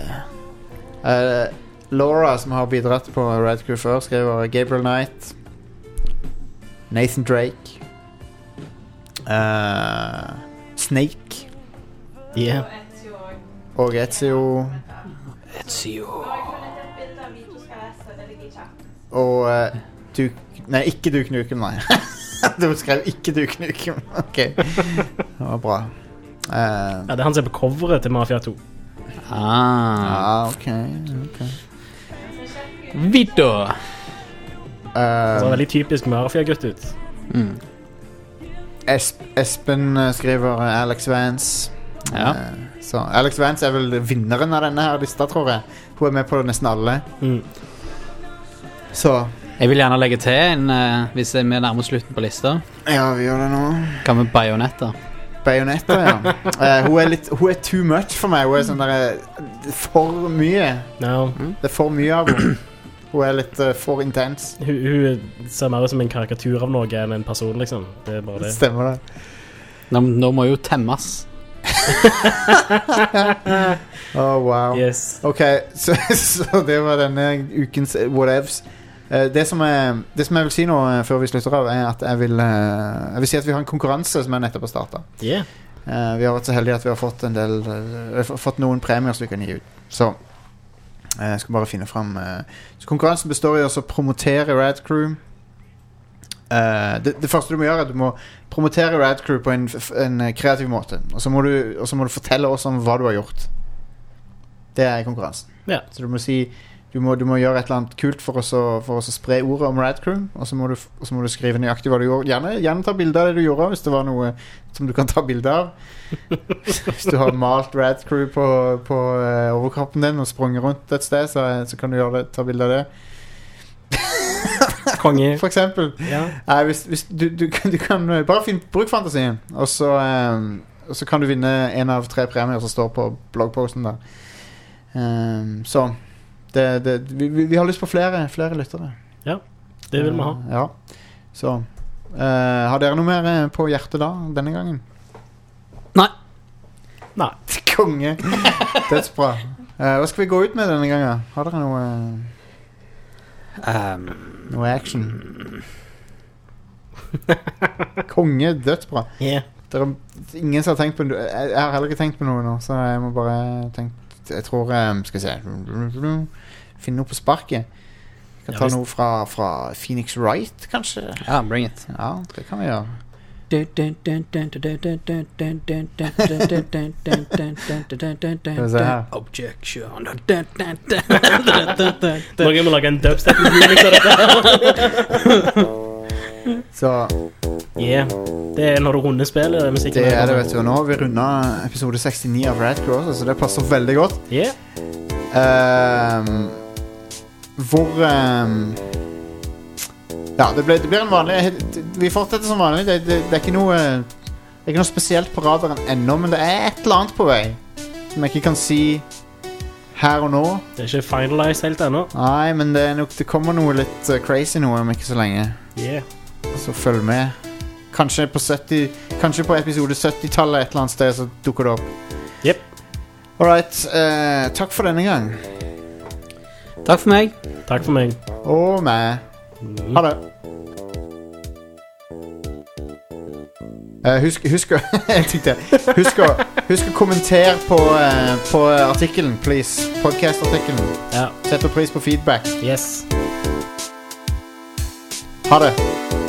Laura, som har bidratt på Red Crew før, skriver Gabriel Knight, Nathan Drake, Snake, og Ezio. Og nei, ikke Duke Nukem, nei. Du skrev ikke Duke Nukem. Ok, det var bra. Ja, det er han som er på coveret til Mafia 2. Ok. Vito. Det ser veldig typisk Mafia-gutt ut. Espen skriver Alex Vance. Så Alex Vance er vel vinneren av denne her lista, tror jeg. Hun er med på nesten alle. Så jeg vil gjerne legge til en hvis vi nærmer slutten på lista. Ja, vi gjør det nå. Hva med Bayonetta? Bayonetta, ja. Hun er too much for meg. Hun er sånn der for mye. Det er for mye av henne. Hun er litt for intens. Hun ser mer ut som en karikatur av noe enn en person, liksom. Det er bare det. Stemmer det. Nå må jo temmes. Wow. Yes. Ok, så det var denne ukens whatevs. Det som jeg vil si nå før vi slutter av, er at jeg vil si at vi har en konkurranse som nettopp har startet. Vi har vært så heldige at vi har fått noen premier som vi kan gi ut. Så jeg skal bare finne frem. Så konkurransen består i å promotere Rad Crew. Det første du må gjøre er at du må promotere Rad Crew på en kreativ måte. Og så må du fortelle oss om hva du har gjort. Det er konkurransen. Så du må si du må gjøre et eller annet kult for oss å spre ordet om Rad Crew, og så må du skrive nøyaktig hva du gjorde. Gjerne ta bilder av det du gjorde, hvis det var noe som du kan ta bilder av. Hvis du har malt Rad Crew på overkroppen din og sprunget rundt et sted, så kan du ta bilder av det. Konge. For eksempel. Hvis du kan bare bruk fantasien, og så kan du vinne en av 3 premier som står på bloggposten der. Så vi har lyst på flere lyttere. Ja, det vil vi ha. Ja. Så har dere noe mer på hjertet da, denne gangen? Nei. Konge. Dødsbra. Hva skal vi gå ut med denne gangen? Har dere noe action? Konge, dødsbra. Ingen som har tenkt på noe. Jeg har heller ikke tenkt på noe nå, så jeg må bare tenke. Jeg tror skal jeg se finne noe på sparket. Jeg kan ta noe fra Phoenix Wright, kanskje. Ja, bring it. Ja, det kan vi gjøre. Objection. Noen må lage en dubstep remix av dette. Så det er når du runder spill. Det er det, vet du. Nå har vi rundet episode 69 av Rad Crew, så det passer veldig godt. Det blir en vanlig. Vi fortsetter som vanlig. Det er ikke noe spesielt på radaren ennå, men det er et eller annet på vei som jeg ikke kan si her og nå. Det er ikke finalized helt ennå. Nei, men det kommer noe litt crazy nå om ikke så lenge. Så følg med. Kanskje på episode 70-tallet et eller annet sted så dukker det opp. Alright, takk for denne gang. Takk for meg. Takk for meg. Og meg. Ha det. Husk å kommentere på artikkelen, please. Podcast-artikkelen. Sett på pris på feedback. Yes. Ha det.